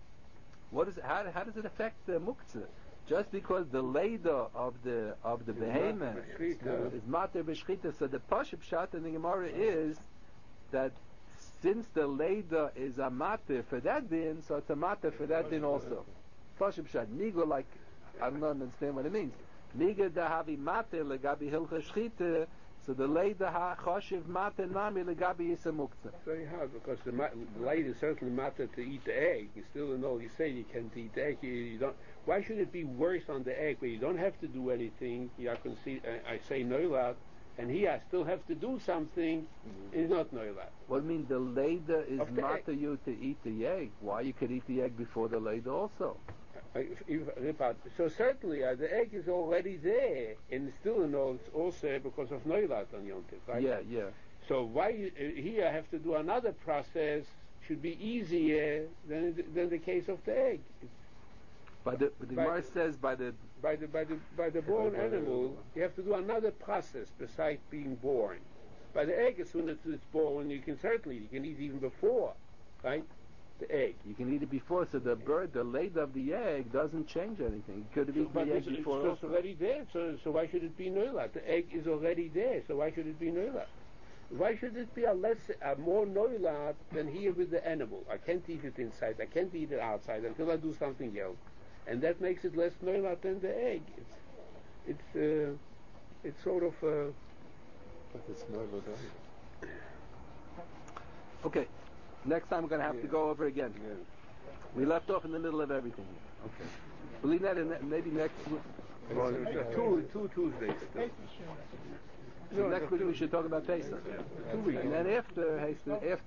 how does it affect the Muktzah? Just because the Leda of the behemoth is Mater B'Shchita, so the Pashup Shat in the Gemara is that since the Leda is a matter for that din, so it's a matter for that din also. Pashup Shat. Migo, like, I don't understand what it means. Migo dahavi matter legabi hilchos shchita, so the Leda ha choshev matter nami legabi yisa muktzah. It's very hard because the Leda is certainly matter to eat the egg. You still don't know, you say you can't eat the egg, you don't. Why should it be worse on the egg where you don't have to do anything? You can see, I say noilat, and here I still have to do something, is not noilat. What do you mean the Leda is not to you to eat the egg? Why you could eat the egg before the Leda also? So certainly the egg is already there, and still it's also because of noilat on Yom Tov, right? Yeah. So why here I have to do another process should be easier than the case of the egg. But the Gemara says by the born animal, you have to do another process besides being born. By the egg, as soon as it's born, you can eat even before, right? The egg. You can eat it before, so the Leda of the egg doesn't change anything. You could have eaten the egg before. It's already there, so why should it be noilat? The egg is already there, so why should it be noilat? Why should it be a more noilat than here with the animal? I can't eat it inside, I can't eat it outside until I do something else. And that makes it less noilat than the egg. It's sort of. But it's noilat. Okay, next time we're going to have to go over again. Yeah. We left off in the middle of everything. Okay. We'll leave that in maybe next week. Two Tuesdays. So next week we should talk about Pesach. 2 weeks. And then after Pesach,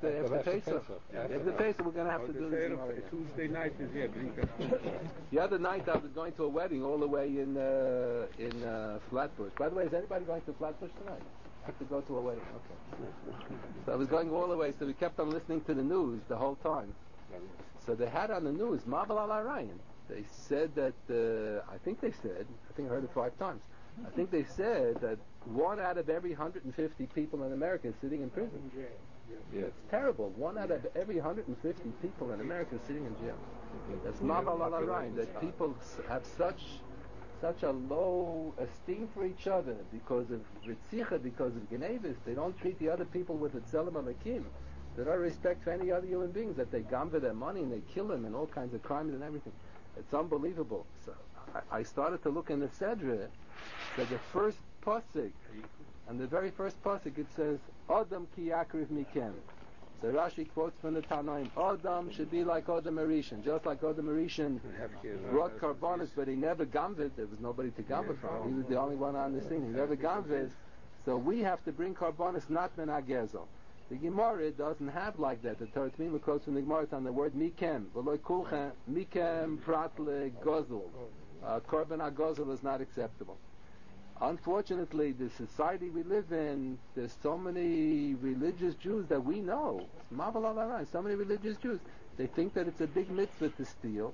we're going to have to do this. Tuesday night is here. The other night I was going to a wedding all the way in Flatbush. By the way, is anybody going to Flatbush tonight? I have to go to a wedding. Okay. So I was going all the way, so we kept on listening to the news the whole time. So they had on the news, Mabel al-Arayan. They said that, I think I heard it 5 times. I think they said that 1 out of every 150 people in America is sitting in prison. Yeah. It's terrible. 1 out of every 150 people in America is sitting in jail. That's Mabal al-Arayan, that people have such a low esteem for each other because of Ritzicha, because of Genevis. They don't treat the other people with Etzelim Alakim. They don't respect for any other human beings, that they gamble their money and they kill them and all kinds of crimes and everything. It's unbelievable. So I started to look in the Sedra. So the first pasuk, and the very first pasuk, it says, Adam ki yakriv mikem. So Rashi quotes from the Tanaim, Adam should be like Adam Arishan, just like Adam Arishan brought karbanis, but he never gamved. There was nobody to gamved from. He was the only one on the scene. He never gamved. So we have to bring karbanis, not min hagezel. The Gemara doesn't have like that. The Torah Tmima quotes from the Gemara, it's on the word mikem. V'loi kulchem, mikem prat legozel. Korban hagozel is not acceptable. Unfortunately, the society we live in, there's so many religious Jews that we know. So many religious Jews. They think that it's a big mitzvah to steal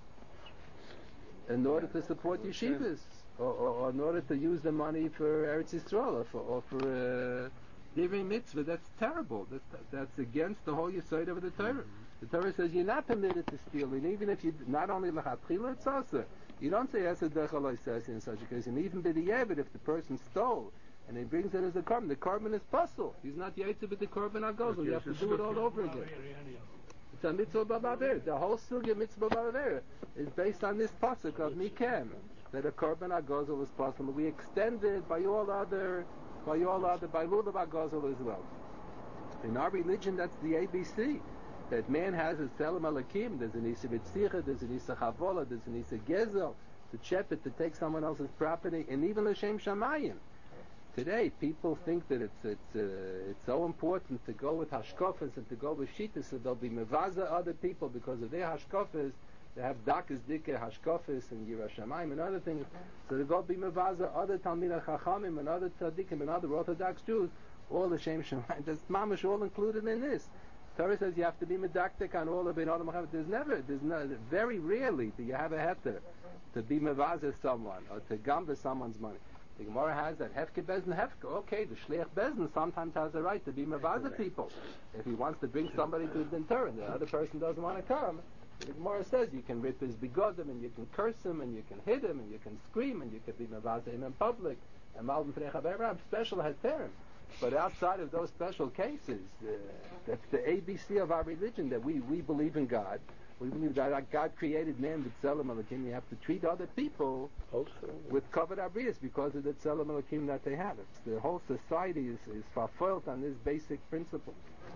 in order to support yeshivas, or in order to use the money for Eretz Yisrael, or for giving mitzvah. That's terrible. That's against the whole yesod of the Torah. The Torah says you're not permitted to steal, and even if you not only l'chatchila, it's also. You don't say Esed Dechaloi says in such a case, and even B'di'evet, if the person stole, and he brings it as a korban. The korban is puzzle. He's not yaitze with the korban agozel. You have to do it all over again. It's a mitzvah b'aver. The whole sugya mitzvah b'aver is based on this pasuk of Mikem, that a korban agozel is possible. We extend it by lulav agozel as well. In our religion, that's the ABC. That man has a tzelem alakim. There's an isa b'tzicha, there's an isa chavola, there's an isa gezel, to chep it, to take someone else's property, and even l'shem shamayim. Today, people think that it's so important to go with hashkofas and to go with shittas, so they'll be mevaza other people because of their hashkofas. They have dakas dike hashkofas and yirashamayim and other things, so they go be mevaza other talmidei chachamim and other tzaddikim and other Orthodox Jews. All the shem shamayim. There's mamash all included in this. Torah says you have to be medaktik on all of it. Very rarely do you have a heter to be mevaza someone or to gamba someone's money. The Gemara has that hefke bezin hefke. Okay, the shliach bezin sometimes has the right to be mevaza people. If he wants to bring somebody to the din Torah and the other person doesn't want to come, the Gemara says you can rip his bigodim and you can curse him and you can hit him and you can scream and you can be mevaza him in public. And malvin fnei special heterim. But outside of those special cases, that's the ABC of our religion, that we believe in God. We believe that God created man with tzelem alakim. You have to treat other people with covered abrius because of the tzelem alakim that they have. The whole society is fulfilled on this basic principle.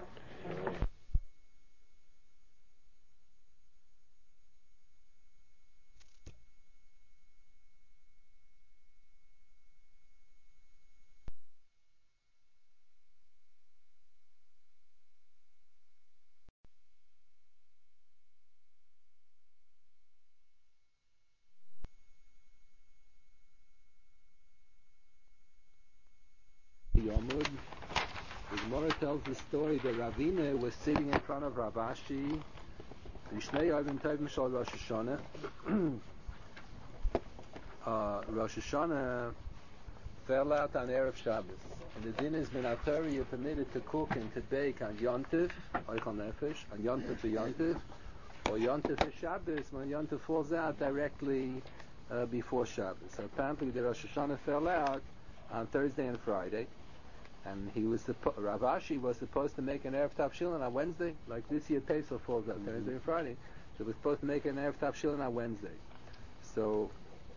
The Gemara tells the story that Ravina was sitting in front of Ravashi. Rosh Hashanah fell out on Erev Shabbos, and the din is Minatori, you're permitted to cook and to bake on Yontif, Oichel Nefesh, on Yontif to Yontif, or Yontif to Shabbos when Yontif falls out directly before Shabbos. So apparently the Rosh Hashanah fell out on Thursday and Friday, and Ravashi was supposed to make an Erev Tavshilin on Wednesday, like this year Pesach falls out Thursday and Friday, so he was supposed to make an Erev Tavshilin on Wednesday. So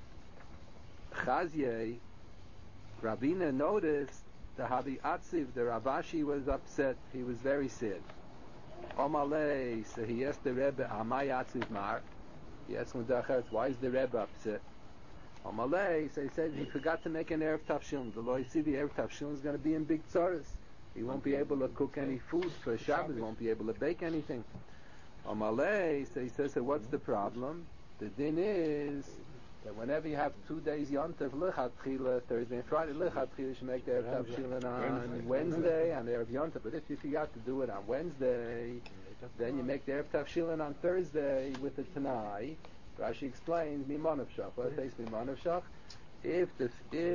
Chazye, Rabina noticed the Habi Atziv, the Ravashi was upset, he was very sad. Omalei, so he asked the Rebbe, Amay Atziv Mar, he asked him, why is the Rebbe upset? Amalei, so he said he forgot to make an Erev Tavshilin. The Lord see the Erev Tavshilin is going to be in big tzaras. He won't be able to cook any food for Shabbos. He won't be able to bake anything. Amalei, so he says, so what's the problem? The din is that whenever you have 2 days Yontif, Lechatchila, Thursday and Friday, Lechatchila, you should make the Erev Tavshilin on Wednesday and Erev Yontif. But if you forgot to do it on Wednesday, then you make the Erev Tavshilin on Thursday with the Tanai. Rashi explains Miman of Shach. What it takes Miman of Shach? If the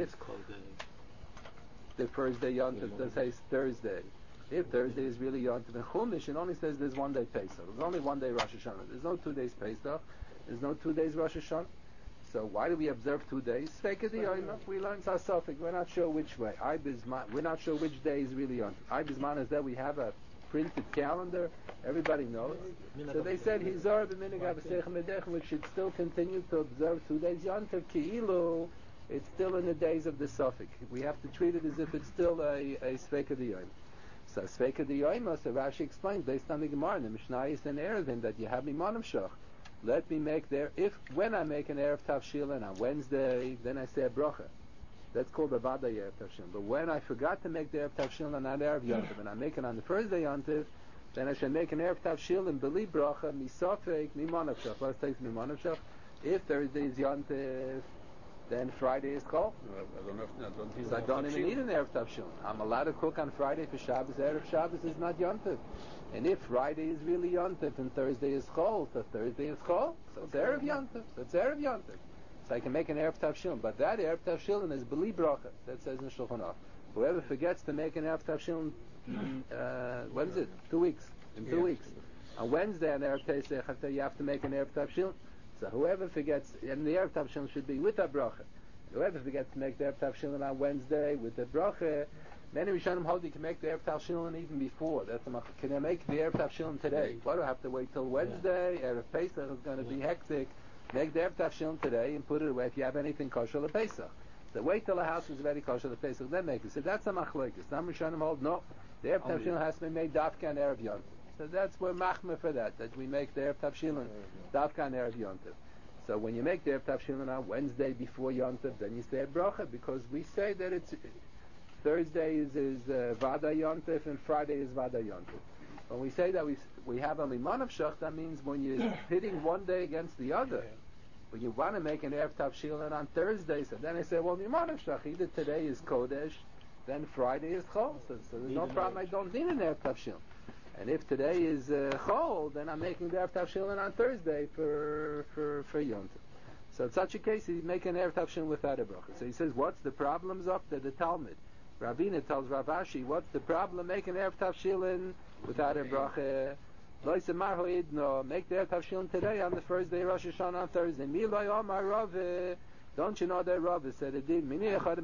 first day Yontif does say Thursday, if Thursday is really Yontif and Chumash, it only says there's 1 day Pesach. There's only 1 day Rosh Hashanah. There's no 2 days Pesach. There's no 2 days Rosh Hashanah. So why do we observe 2 days? We learn Sasofik. We're not sure which way. We're not sure which day is really Yontif. Ibizman is that we have a printed calendar, everybody knows. So they said we should still continue to observe 2 days Yontif Ki'ilu. It's still in the days of the Suffolk. We have to treat it as if it's still a Sveika D'Yoim. So Sveika D'Yoim, so Rashi explains based on the Gemara, the Mishnayos and Erevin, that you have Mimanim Shach. Let me make when I make an Erev Tavshilin on Wednesday, then I say a bracha. That's called a Vada Erev Tavshilin. But when I forgot to make the Erev Tavshilin on Erev Yontif, and I make it on the first day Yontif, then I should make an Erev Tavshilin, Beli Bracha, Misofek, Mimanav Shach. Let's take Mimanav Shach. If Thursday is Yontif, then Friday is Chol. So I don't even need an Erev Tavshilin. I'm allowed to cook on Friday for Shabbos. Erev Shabbos is not Yontif. And if Friday is really Yontif and Thursday is Chol, so Thursday is Chol. So it's Erev Yontif. So it's Erev Yontif. So I can make an Erev Tavshilin. But that Erev Tavshilin is Beli Bracha. That says in Shulchan Aruch. Whoever forgets to make an Erev Tavshilin, when is it? 2 weeks. In 2 weeks. On Wednesday on Erev Pesach, you have to make an Erev Tavshilin. So whoever forgets, and the Erev Tavshilin should be with a bracha. Whoever forgets to make the Erev Tavshilin on Wednesday with the bracha, many Rishonim hold you can make the Erev Tavshilin even before. That's can I make the Erev Tavshilin today? Why do I have to wait till Wednesday? Erev Pesach is going to be hectic. Make the Erev Tavshilin today and put it away if you have anything kosher le Pesach. So wait till the house is ready kosher le Pesach, then make it. So that's a machlokes. Some Rishonim hold no. The Erev Tavshilin has to be made dafka on Erev Yontif. So that's where machmeh for that we make the Erev Tavshilin dafka on Erev Yontif. So when you make the Erev Tavshilin on Wednesday before Yontif, then you say a bracha because we say that it's Thursday is Vada Yontif and Friday is Vada Yontif. When we say that we have a Liman of Shach, that means when you're pitting one day against the other. When you want to make an Erev Tavshilin on Thursday, so then I say, well, Liman of Shach, either today is Kodesh, then Friday is Chol. So there's no problem, I don't need an Erev Tavshilin. And if today is Chol, then I'm making the Erev Tavshilin on Thursday for Yontif. So in such a case, he's making an Erev Tavshilin without a bracha. So he says, what's the problems up to the Talmud? Ravina tells Rav Ashi, what's the problem making Erev Tavshilin without a bracha? Make the Erev Tavshilin today on the first day of Rosh Hashanah on Thursday. Don't you know that Rav said it did? When you have 2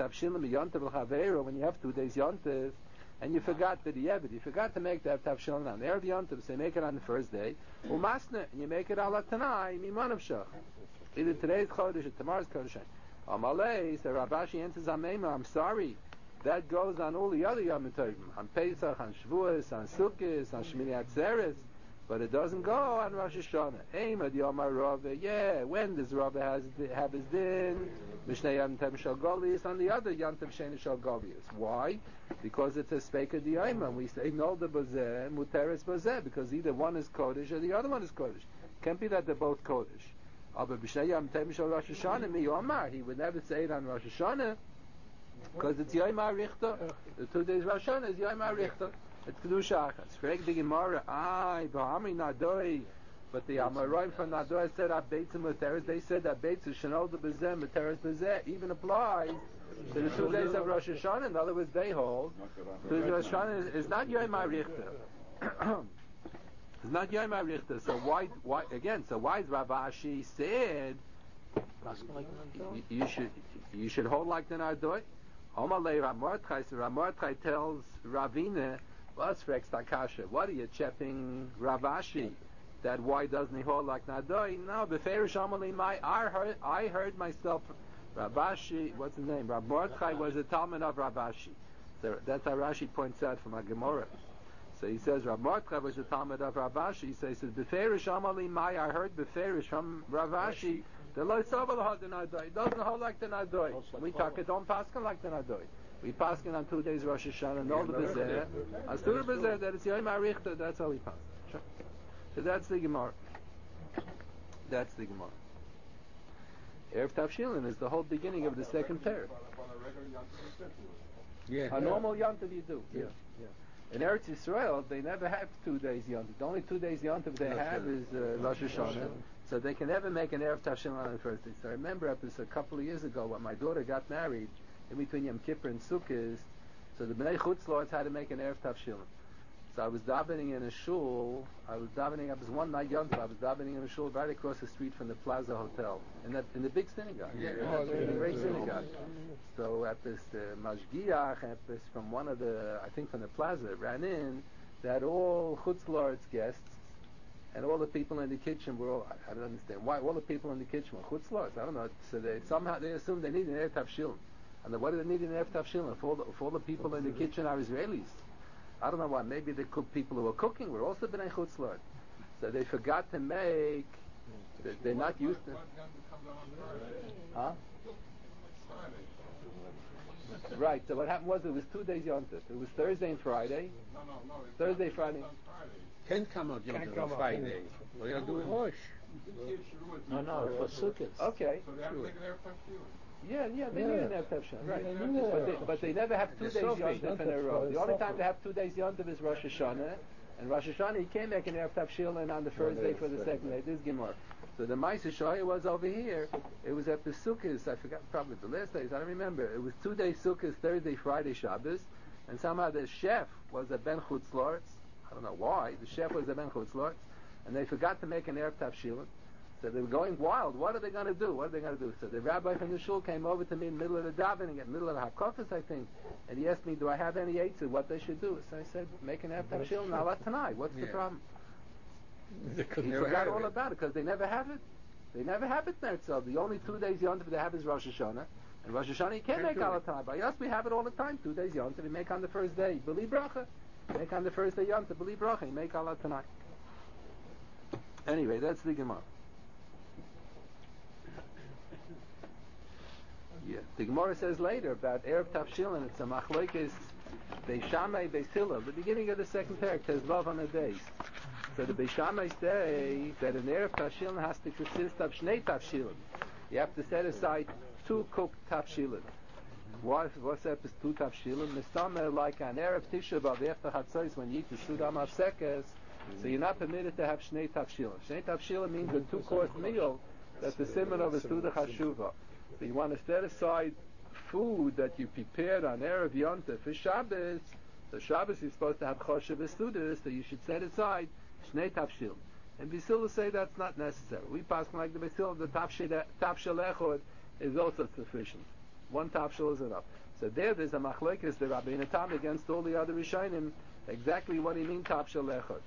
days Yontif, and you forgot the Yeved, you forgot to make the Erev Tavshilin on Erev Yontif, so you make it on the first day. Umasna, and you make it ala Tanai, Miman of Shach. Either today's Chodesh or tomorrow's Chodesh. Amalei, so Rav Ashi answers Amema, I'm sorry. That goes on all the other Yom Tovim, on Pesach, on Shavuos, on Sukkot, on Shmini Atzeres, but it doesn't go on Rosh Hashanah. Eimad Yom HaRove, yeah, when does Rove have his din? Mishnei Yom Tov Shal Golius, on the other Yom Tov Sheni Shal Golius. Why? Because it's a Speika D'Yoma. We say, no, the Bazeh, Muteres Bazeh, because either one is Kodesh or the other one is Kodesh. Can't be that they're both Kodesh. But Mishnei Yom Tov Shal Rosh Hashanah, Mi Yomar, he would never say it on Rosh Hashanah, because it's Yom HaRichter. The 2 days Rosh Hashanah is Yom HaRichter. It's Kedusha Achas. Frag the Gemara, Bahami Nadoi. But the Amoraim from Nadoi said, Abeitz and Materes. They said, Abeitz is Shanol de Bezeh, Materes Bezeh. Even applies to the 2 days of Rosh Hashanah. In other words, they hold. So Rosh Hashanah is not Yom HaRichter. It's not Yom HaRichter. So why is Rav Ashi said, you should hold like the Nadoi? Omalei Ramordchai, so Ramordchai tells Ravina, what are you chapping Rav Ashi? That why doesn't he hold like Nadoi? No, Beferish Omalei Mai, I heard myself, Rav Ashi, what's his name? Ramordchai was a Talmud of Rav Ashi. So that's how Rashi points out from a Gemara. So he says Ramordchai was a Talmud of Rav Ashi. So he says, Beferish Omalei Mai, I heard Beferish from Rav Ashi. The It doesn't hold like the Nadoi. We talk it, don't paskin like the Nadoi. We paskin on 2 days Rosh Hashanah, and all the Bezeh. On Stura Bezeh, that it's Yom HaRichter, that's all he paskin. Sure. So that's the Gemara. That's the Gemara. Erev Tavshilin is the whole beginning of the second pair. Yeah. A normal Yontiv you do. Yeah. In Eretz Yisrael, they never have 2 days Yontiv. The only 2 days Yontiv they have is Rosh Hashanah. So they can never make an Erev Tavshilin on the first day. So I remember it was a couple of years ago when my daughter got married, in between Yom Kippur and Sukkot, so the Bnei Chutz Lords had to make an Erev Tavshilin. So I was davening in a shul, it was one night Yom Tov, I was davening in a shul right across the street from the Plaza Hotel, in the big synagogue, the great synagogue. So at this Mashgiach, from one of the, I think from the Plaza, ran in, that all Chutz Lords guests, and all the people in the kitchen were all, I don't understand why all the people in the kitchen were Chutz Lords. I don't know. So they assumed they needed an Erev Tavshilin. And then what do they need an Erev Tavshilin? If all the people in the kitchen are Israelis. I don't know why. Maybe the people who were cooking were also Bnei Chutz Lord. So they forgot to make. They're not used to. Huh? Right. So what happened was it was 2 days Yontif. It was Thursday and Friday. No. Thursday, Friday. Can't come out Yontif on Friday. We're going to do Rosh. No, for Sukkot. Okay. So they have to make an Erev Tavshilin. Yeah, they need an Erev Tavshilin, right? But they never have 2 days Yontif in a row. The only time they have 2 days Yontif is Rosh Hashanah, and Rosh Hashanah he can't make an Erev Tavshilin on the first day for the second day. This is Gemara. So the Ma'aseh Shoya was over here. It was at the Sukkot. I forgot probably the last days. I don't remember. It was 2 days Sukkot, Thursday, Friday, Shabbos, and somehow the chef was a Ben Chutz Lords. I don't know why. The chef was a Ben Chutz Lords, and they forgot to make an Erev Tavshilin. So they were going wild. What are they going to do? So the rabbi from the shul came over to me in the middle of the davening, in the middle of the hakafas, I think, and he asked me, do I have any eitzah, what they should do? So I said, make an erev tavshil now tonight. What's the problem? He forgot all about it because they never have it. They never have it there. So the only 2 days yontif they have is Rosh Hashanah. And Rosh Hashanah you can't make all the time. By us we have it all the time. 2 days yontif. You make on the first day. B'li bracha. Make on the first day yontif. B'li bracha. You make all tonight. Anyway, that's the Gemara. Yeah. The Gemara says later about Erev Tavshilin. It's a machlokes Beis Shammai Beis Hillel. The beginning of the second parak says love on the days. So the Beis Shammai say that an Erev Tavshilin has to consist of Shnei Tavshilin. You have to set aside 2 cooked Tavshilin. What's up is 2 Tavshilin? Mistamer like an Erev Tisha B'Av after Chatzos when you eat the Sudam Avsekes, so you're not permitted to have Shnei Tavshilin. Shnei Tavshilin means a 2-course meal that's the simon of a Suda Chashuva. So you want to set aside food that you prepared on Erev Yontif for Shabbos. So Shabbos is supposed to have Choshev Estudas, so you should set aside Shnei Tavshil. And B'Sila say that's not necessary. We pass like the B'Sila, the Tavshil Echod is also sufficient. 1 Tavshil is enough. So there's a machlokes, the Rabbeinu Tam against all the other Rishonim, exactly what he means Tavshil Echod.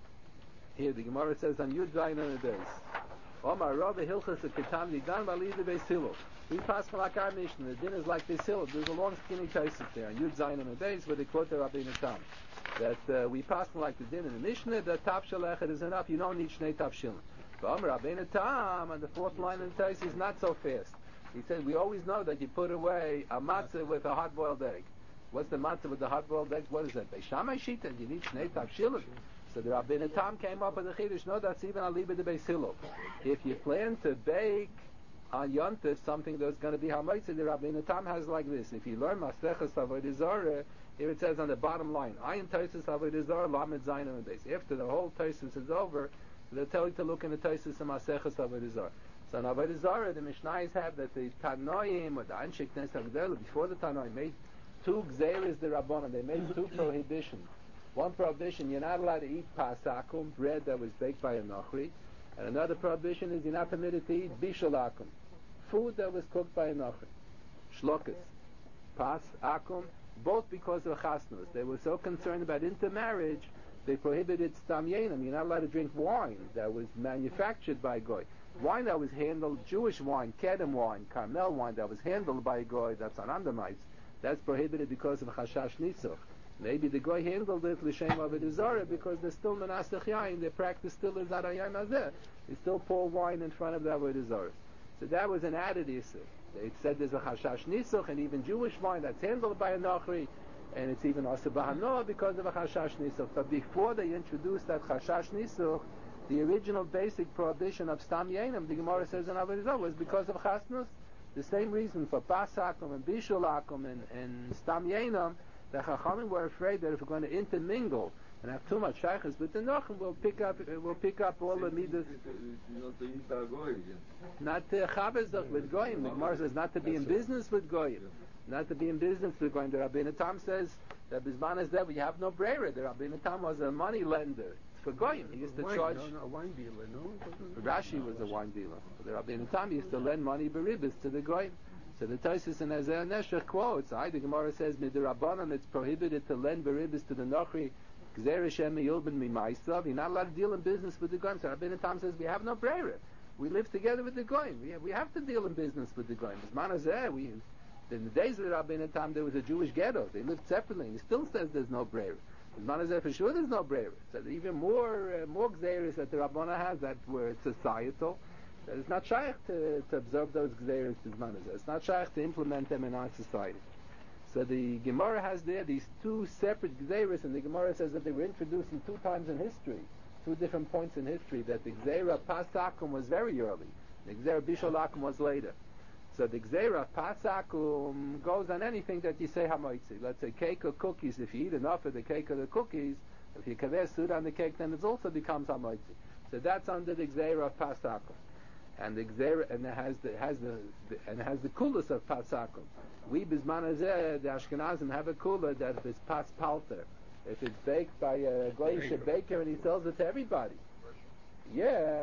Here the Gemara says on Yud Zayin on the days. Omar Rabbi Hilchas Ketam Nidan Valid B'Sila. We pass like our Mishnah. The din is like B'Sila. There's a long skinny Tosafos there on Yud Zayin on the days where they quote the Rabbeinu Tam. That we pass like the din in the Mishnah, that Tavshil Echad is enough, you don't need Shnei Tavshilin. But Amar Rabbeinu Tam, on the 4th line in the Tosafos, is not so fast. He said, we always know that you put away a matzah with a hard-boiled egg. What's the matzah with the hard-boiled egg? What is that? Beis Shammai Shita, you need Shnei Tavshilin. So the Rabbeinu Tam came up with the Chiddush, no, that's even Aliba de Beis Hillel. If you plan to bake on Yontif something that's going to be Hamoitzi, the Rabbeinu Tam has like this. If you learn Maseches Avodah Zarah, here it says on the bottom line, Ayin Tosafos Avodah Zarah Lamed Zayin on the base. After the whole Tosafos is over, they'll tell you to look in the Tosafos and Maseches Avodah Zarah. So in Avodah Zarah, the Mishnayos have that the Tanoim or the Anshe Knesset HaGedolah, before the Tanoim, made 2 Gzeres the Rabbanan. They made 2 prohibitions. 1 prohibition, you're not allowed to eat pasakum, bread that was baked by a nochri. And another prohibition is you're not permitted to eat bishalakum, food that was cooked by a nochri. Shlokas, pasakum, both because of chasnus. They were so concerned about intermarriage, they prohibited stam yenim. You're not allowed to drink wine that was manufactured by a goy. Wine that was handled, Jewish wine, kedem wine, Carmel wine that was handled by a goy, that's on Andamites, that's prohibited because of chashash nisuch. Maybe the goy handled it l'shem avodah zarah because they're still menasech yain. Their practice still is not a yain azeh. They still pour wine in front of the avodah zarah. So that was an added issue. They said there's a chashash nisuch, and even Jewish wine that's handled by a nachri, and it's even also bahanoah because of a chashash nisuch. But before they introduced that chashash nisuch, the original basic prohibition of stam yenim, the Gemara says in avodah zarah, was because of chasnus. The same reason for pasakum and bishulakum and stam yenim. The Chachamim were afraid that if we're going to intermingle and have too much shaykhs with the Nochim, we'll pick up all the midas. Not to chabezach with goyim. The Gemara says not to be in business with goyim. Not to be in business with goyim. The Rabbeinu Tam says that Bisman is there, we have no brera. The Rabbeinu Tam was a money lender for goyim. He used to charge. No, wine dealer, no? Rashi was a wine dealer. The Rabbeinu Tam used to lend money beribis to the goyim. So the Tosafos in Ezer Neshech quotes, the Gemara says, Midrabanan, it's prohibited to lend beribis to the Nochri, Gzer Hashem Yilben Mimaisav. You're not allowed to deal in business with the Goyim. So Rabbeinu Tam says, we have no brera. We live together with the Goyim. We have to deal in business with the Goyim. In the days of the Rabbeinu Tam, there was a Jewish ghetto. They lived separately. And he still says there's no brera. For sure there's no brera. So even more Gzeres that the Rabbana has that were societal. It's not shaykh to observe those gzeres bismanazeh. It's not shaykh to implement them in our society. So the Gemara has there these 2 separate gzeres, and the Gemara says that they were introduced in 2 times in history, 2 different points in history. That the gzera pasakum was very early, the gzera bisholakum was later. So the gzera pasakum goes on anything that you say hamoitzi. Let's say cake or cookies. If you eat enough of the cake or the cookies, if you kaver sud on the cake, then it also becomes hamoitzi. So that's under the gzera pasakum. And the gzera, and it has the kulas of pasakum. We bisman hazeh, the Ashkenazim have a kula that if it's pas palter, if it's baked by a goyish baker and he sells it to everybody, yeah,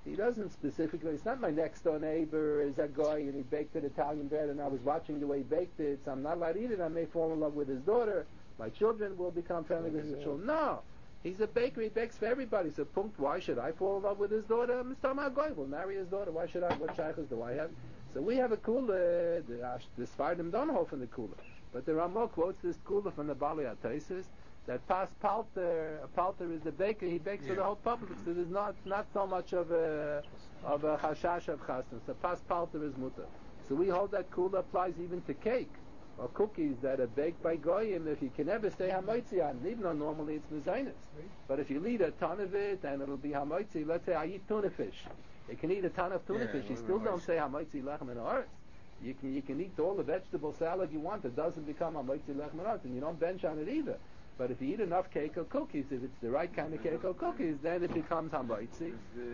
He doesn't specifically, it's not my next door neighbor is a guy and he baked an Italian bread and I was watching the way he baked it, so I'm not allowed to eat it, I may fall in love with his daughter, my children will become friendly with his children. No! He's a baker, he bakes for everybody, so punkt, why should I fall in love with his daughter? Mr. Magoy will marry his daughter, why should I, what shaykhs do I have? So we have a kula, the Sfardim don't hold from the kula, but the Ramah quotes this kula from the Bali Ataisis, that pas palter, a palter is the baker, he bakes for the whole public, so there's not so much of a chashash of chastan, so pas palter is mutter. So we hold that kula applies even to cake, or cookies that are baked by goyim, if you can never say hamoitzi on, even though normally it's mezainis. But if you eat a ton of it, and it'll be hamoitzi, let's say I eat tuna fish. You can eat a ton of tuna fish, you still don't say hamoitzi lechem and aretz. You can eat all the vegetable salad you want, it doesn't become hamoitzi lechem and aretz, and you don't bench on it either. But if you eat enough cake or cookies, if it's the right kind of cake or cookies, then it becomes hamoitzi.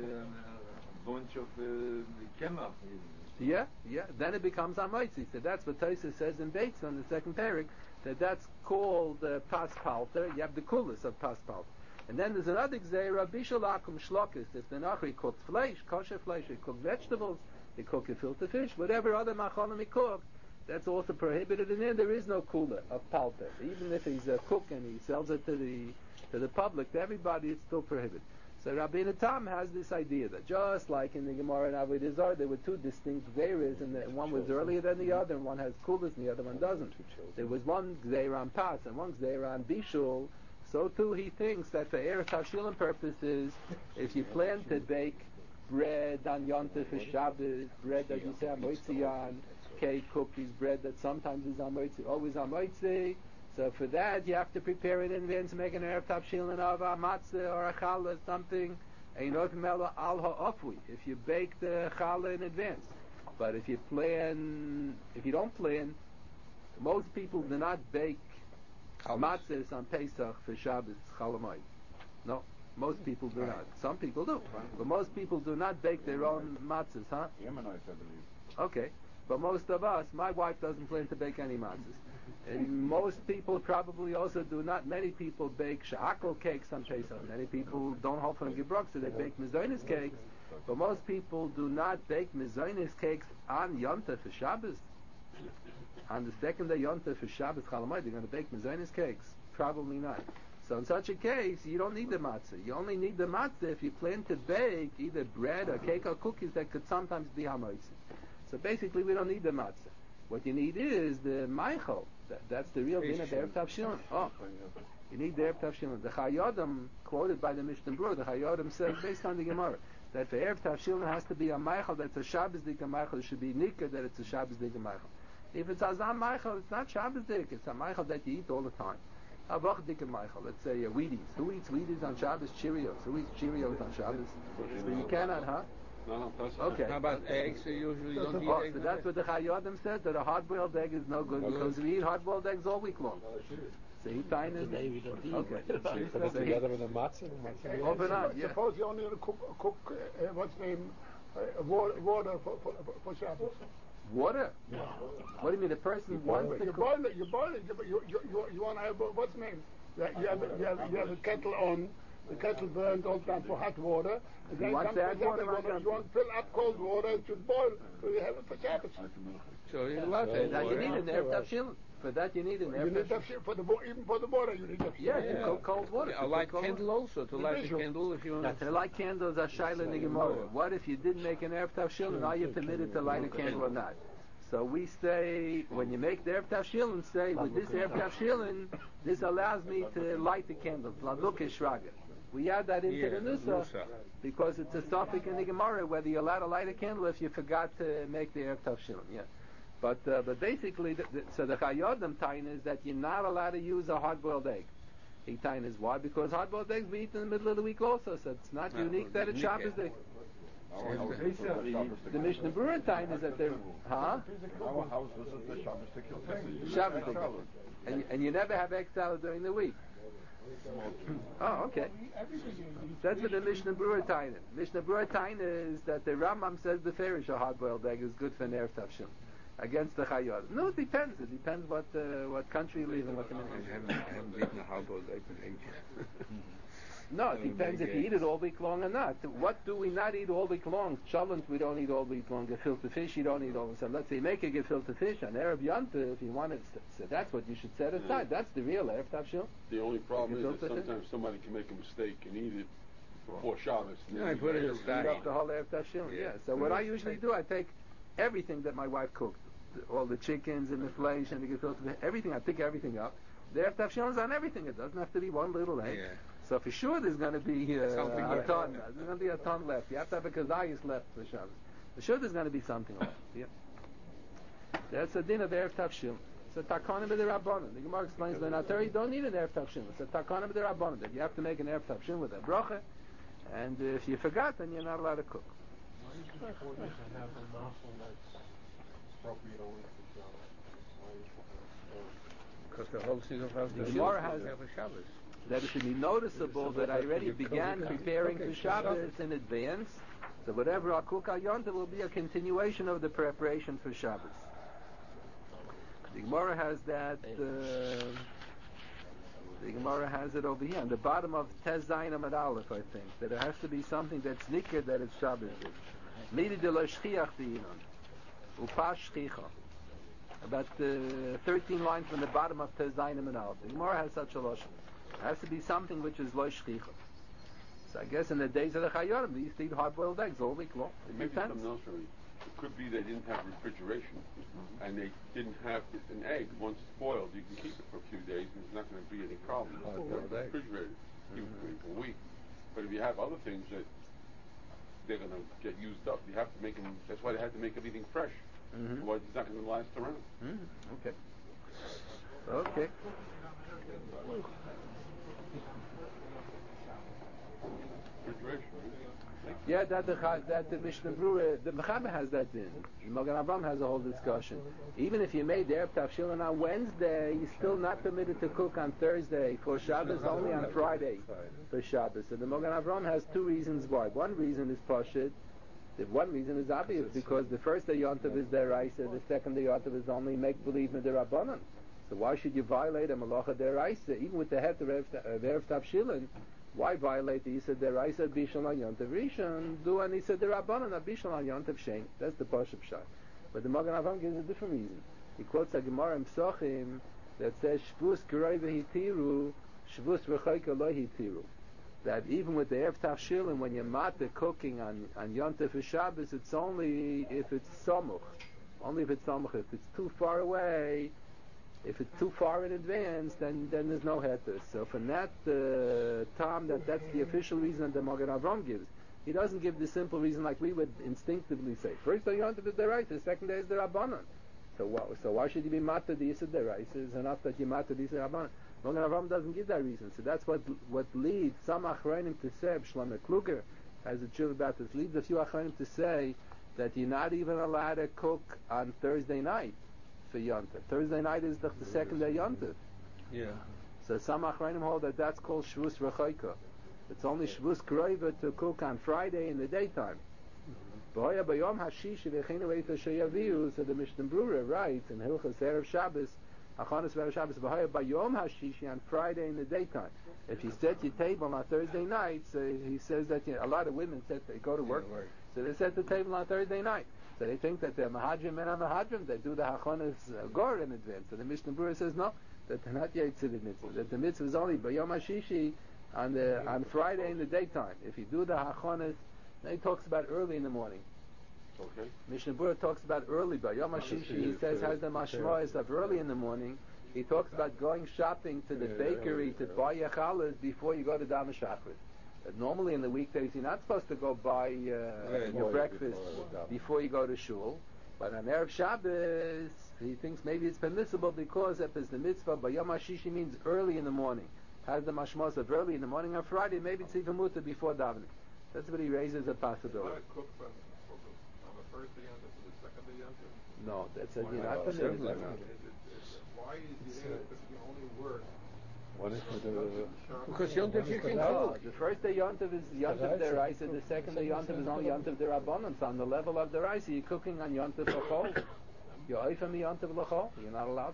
Bunch of kemach. Yeah, then it becomes hamoitzi. So that's what Tosfos says in Beitz on the second parak, that's called pas palter. You have the kulas of pas palter. And then there's another gzeira, bishul akum shlokis. If the nachri cooks flesh, kosher flesh, he cooks vegetables, he cooks gefilte fish, whatever other macholim he cooks, that's also prohibited. And then there is no kula of palter. Even if he's a cook and he sells it to the public, to everybody, it's still prohibited. So Rabbi Tam has this idea that just like in the Gemara and Avodah Zarah, there were two distinct gzeiras, and one was earlier than the other, and one has kulas and the other one doesn't. There was one gzeira on pas and one gzeira on bishul. So too he thinks that for Erev Tavshilin purposes, if you plan to bake bread on Yom Tov for Shabbos, bread that you say hamoitzi on, cake, cookies, bread that sometimes is hamoitzi, always hamoitzi. So for that, you have to prepare it in advance to make an Erev Tavshilin of a matzah or a challah, something. If you bake the challah in advance. But if you don't plan, most people do not bake matzahs on Pesach for Shabbos, Chalamayit. No, most people do not. Some people do. But most people do not bake their own matzahs, huh? Yemenites, I believe. Okay. But most of us, my wife doesn't plan to bake any matzahs. And most people probably also do not. Many people bake sha'akol cakes on Pesach. Many people don't hold from Gebrok, so they bake mezainis cakes. But most people do not bake mezainis cakes on Yom Tov for Shabbos. On the second day Yom Tov for Shabbos Chalamayit, they're going to bake mezainis cakes. Probably not. So in such a case, you don't need the matzah. You only need the matzah if you plan to bake either bread or cake or cookies that could sometimes be hamoitzi. So basically, we don't need the matzah. What you need is the meichel. That's the real din of the Erev Tavshilin. Oh, you need the Erev Tavshilin. The Chayyim, quoted by the Mishnah Berurah, the Chayyim says, based on the Gemara, that for Erev Tavshilin has to be a meichel that's a Shabbos dik meichel. It should be nikah that it's a Shabbos dik meichel. If it's azam meichel, it's not Shabbos dik. It's a meichel that you eat all the time. Avach dik meichel. Let's say Wheaties. Who eats Wheaties on Shabbos? Cheerios. Who eats Cheerios on Shabbos? You cannot, huh? No, okay. How about eggs? You usually don't eat eggs. So that's what the Chayyim said, that a hard-boiled egg is no good because we eat hard-boiled eggs all week long. So he time is okay. Put together with a matzah. Open up, yeah. Suppose you only cook what's name water for Shabbos. Water? Yeah. What do you mean? The person wants to you boil it. You want to have what's name? You have a kettle on. The kettle burns all the time for hot water. And then you want to add water? You want to fill up cold water, it should boil, so you have it for Shabbos. So you're allowed to add water. You need an Erev Tavshilin. For that you need an Erev Tavshilin. Even for the water you need Tavshilin. Yeah, you cook cold water. A light candle also, to light the candle if you want. To light candles are shaila in the Gemara. What if you didn't make an Erev Tavshilin, are you permitted to light a candle or not? So we say, when you make the Erev Tavshilin, say, with this Erev Tavshilin, this allows me to light the candles. Laduk Shraga. We add that into the Nusach because it's a suffix in the Gemara whether you're allowed to light a candle if you forgot to make the Erev Tavshilin. Yeah. But basically, so the Chayyim tain is that you're not allowed to use a hard-boiled egg. He tain is why? Because hard-boiled eggs we eat in the middle of the week also, so it's not unique that it's Shabbos day. The Mishnah Berurah tain is that they're Our house was at the Shabbos Shabbos day. And you never have egg salad during the week. Oh, okay. That's what the Mishnah Berurah tain is. Mishnah Berurah tain is that the Rambam says the farish a hard-boiled egg is good for Erev Tavshilin against the Chayyim. No, it depends. It depends what country you live in, what community. I haven't eaten a hard-boiled egg in ages. No, it depends if you eat it all week long or not. What do we not eat all week long? Cholent we don't eat all week long. Gefilte fish you don't eat all the time. Let's say you make a gefilte fish on Erev Yontif if you want it. So that's what you should set aside. That's the real Erev Tavshil. The only problem is that sometimes somebody can make a mistake and eat it before Shabbos. Yeah, I put it aside. Eat up the whole Erev Tavshil. Yeah. So what I usually do, I take everything that my wife cooked, all the chickens and the flesh and the gefilte fish, everything. I pick everything up. The Erev Tavshil is on everything. It doesn't have to be one little egg. Yeah. So for sure there's going to be a ton. There's going to be a ton left. You have to have a kazayis left for Shabbos. For sure there's going to be something left. Yeah. That's a din of Erev Tavshil. It's a takanim of the Rabbanon. The Gemara explains that you don't need an Erev Tavshil. It's a takanim of the Rabbanon that you have to make an Erev Tavshil with a bracha, and if you forgot, then you're not allowed to cook. Because the whole season of the Gemara has Shabbos. That it should be noticeable that I already began preparing for Shabbos in advance. So whatever I cook on Yontif will be a continuation of the preparation for Shabbos. The Gemara has that. The Gemara has it over here on the bottom of Tez Zayin Amud Aleph, I think, that it has to be something that's nikir that it's Shabbos. Midi de lo shchiach di'inon, upa shchicha. About 13 lines from the bottom of Tez Zayin Amud Aleph. The Gemara has such a lashon. It has to be something which is lo shchicha. So I guess in the days of the Chayorim, they used to eat hard-boiled eggs all week long. It makes sense. It could be they didn't have refrigeration, and they didn't have an egg. Once it's boiled, you can keep it for a few days, and there's not going to be any problem. Refrigerated, keep it for a week. But if you have other things that they're going to get used up, you have to make them. That's why they had to make everything fresh. Otherwise, it's not going to last around. Okay. Okay. Yeah, that the Mishnah Berurah, the Mechaber has that in. The Magen Avraham has a whole discussion. Even if you made the Erev Tavshilin on Wednesday, you're still not permitted to cook on Thursday for Shabbos, only on Friday for Shabbos. So the Magen Avraham has two reasons why. One reason is Pashut. The one reason is obvious, because the first day Yontiv is Deraisa, the second day Yontiv is only make-believe Midirabanan. So why should you violate a Malacha Deraisa, even with the head of Erev Tavshilin? Why violate the Yisad Deraisa Bishal on Yontav Rishon? Do an Yisad Derabanan Bishal on Yontav Shein. That's the Pashup Shah. But the Magen Avraham gives a different reason. He quotes a Gemara in Psochim that says Shvus Kiroi V'Hitiru, Shvus V'Choyka Lo Hitiru. That even with the Erev Tavshilin, when you're matter cooking on Yontav for Shabbos, it's only if it's Samuch. Only if it's Samuch. If it's too far away, if it's too far in advance, then there's no heter. So from that time, that's the official reason that the Magen Avraham gives. He doesn't give the simple reason like we would instinctively say. First day Yontif is Deraisa, the second day is the Rabbanan. So why should you be matter the Yisad Deraisa? It's enough that you matter the Yisad Rabbanan. Magen Avraham doesn't give that reason. So that's what leads some Achronim to say, Shlomo Kluger has a tshuva about this, leads a few Achronim to say that you're not even allowed to cook on Thursday night for Yontif. Thursday night is the second day Yontif. Yeah. So some Achronim hold that that's called Shvus Rechoika. It's only Shvus Kroiva to cook on Friday in the daytime. So the Mishnah Berurah writes in Hilchos Erev Shabbos, Achanos Erev Shabbos, Bayom Hashishi on Friday in the daytime. If you set your table on Thursday night, so he says that a lot of women said they go to work, so they set the table on Thursday night. So they think that they're Mahadrim and Mahadrim, they do the Hachonas Gor in advance. So the Mishnah Berurah says no, that they're not Yitzir mitzvah, that the mitzvah is only Bayom Hashishi on Friday in the daytime. If you do the Hachonas, then he talks about early in the morning. Okay. Mishnah Berurah talks about early, but Yom HaShishi, he says, has the mashmois of early in the morning. He talks about going shopping to the bakery to buy your challah before you go to Dama Shachrit. Normally in the weekdays, you're not supposed to go buy your breakfast before you go to shul. But on Erev Shabbos, he thinks maybe it's permissible because if it's the mitzvah, but Yom HaShishi means early in the morning. Has the mashmos of early in the morning on Friday, maybe it's even mutter before davening. That's what he raises a possibility. Cook on the first day Yontif to the second day Yontif? No, that's you're not permitted. Why is the only word? What is because Yontif you can cook. The first day Yontif is Yontif Deraisa, the second day Yontif is only Yontif Derabanan. So on the level of Deraisa, you're cooking on Yontif L'chol. You're oif on the Yontif L'chol. You're not allowed to.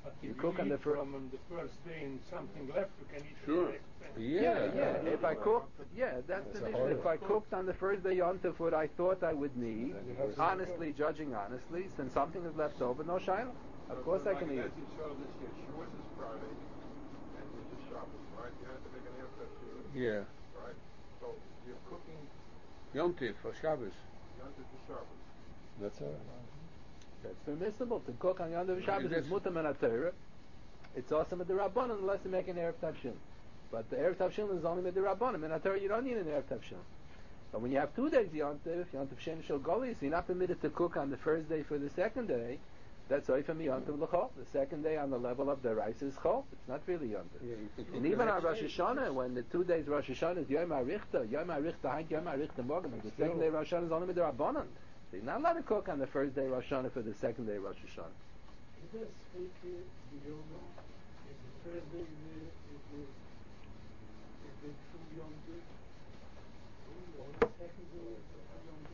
But You if cook you on the eat from the first day and something left, you can eat Sure. the next day. Yeah. If I cooked, that's the mission. If I cooked on the first day Yom Tov what I thought I would need, honestly, judging honestly, since something is left over, no shayla. Of course I can eat it. As you show this year, Shavuos is Friday, and it's a Shabbos, right? You have to make an answer to Yeah. right? So you're cooking Yom Tiv for Shabbos. Yom Tov to Shabbos. That's all right. That's permissible to cook on Yom Tov Shabbos. It's mutam and Torah. It's awesome at the Rabbanon unless you make an Erev Tavshil. But the Erev Tavshil is only with the Rabbanon. In Torah you don't need an Erev Tavshil. But when you have 2 days Yom Tov Shen Shel Golis, you're not permitted to cook on the first day for the second day. That's Oy from Yom Tov L'chol. The second day on the level of the rice is Chol. It's not really Yom Tov. Yeah, And even on Rosh Hashanah, when the 2 days Rosh Hashanah is Yom HaRichta, Haint Yom HaRichta Morgen, and the second day Rosh Hashanah is only with the Rabbanon. So you're not allowed to cook on the first day Rosh Hashanah for the second day Rosh Hashanah. Is this speaking the Yom is the first day is the true Yom Tov? Or the second day is the true Yom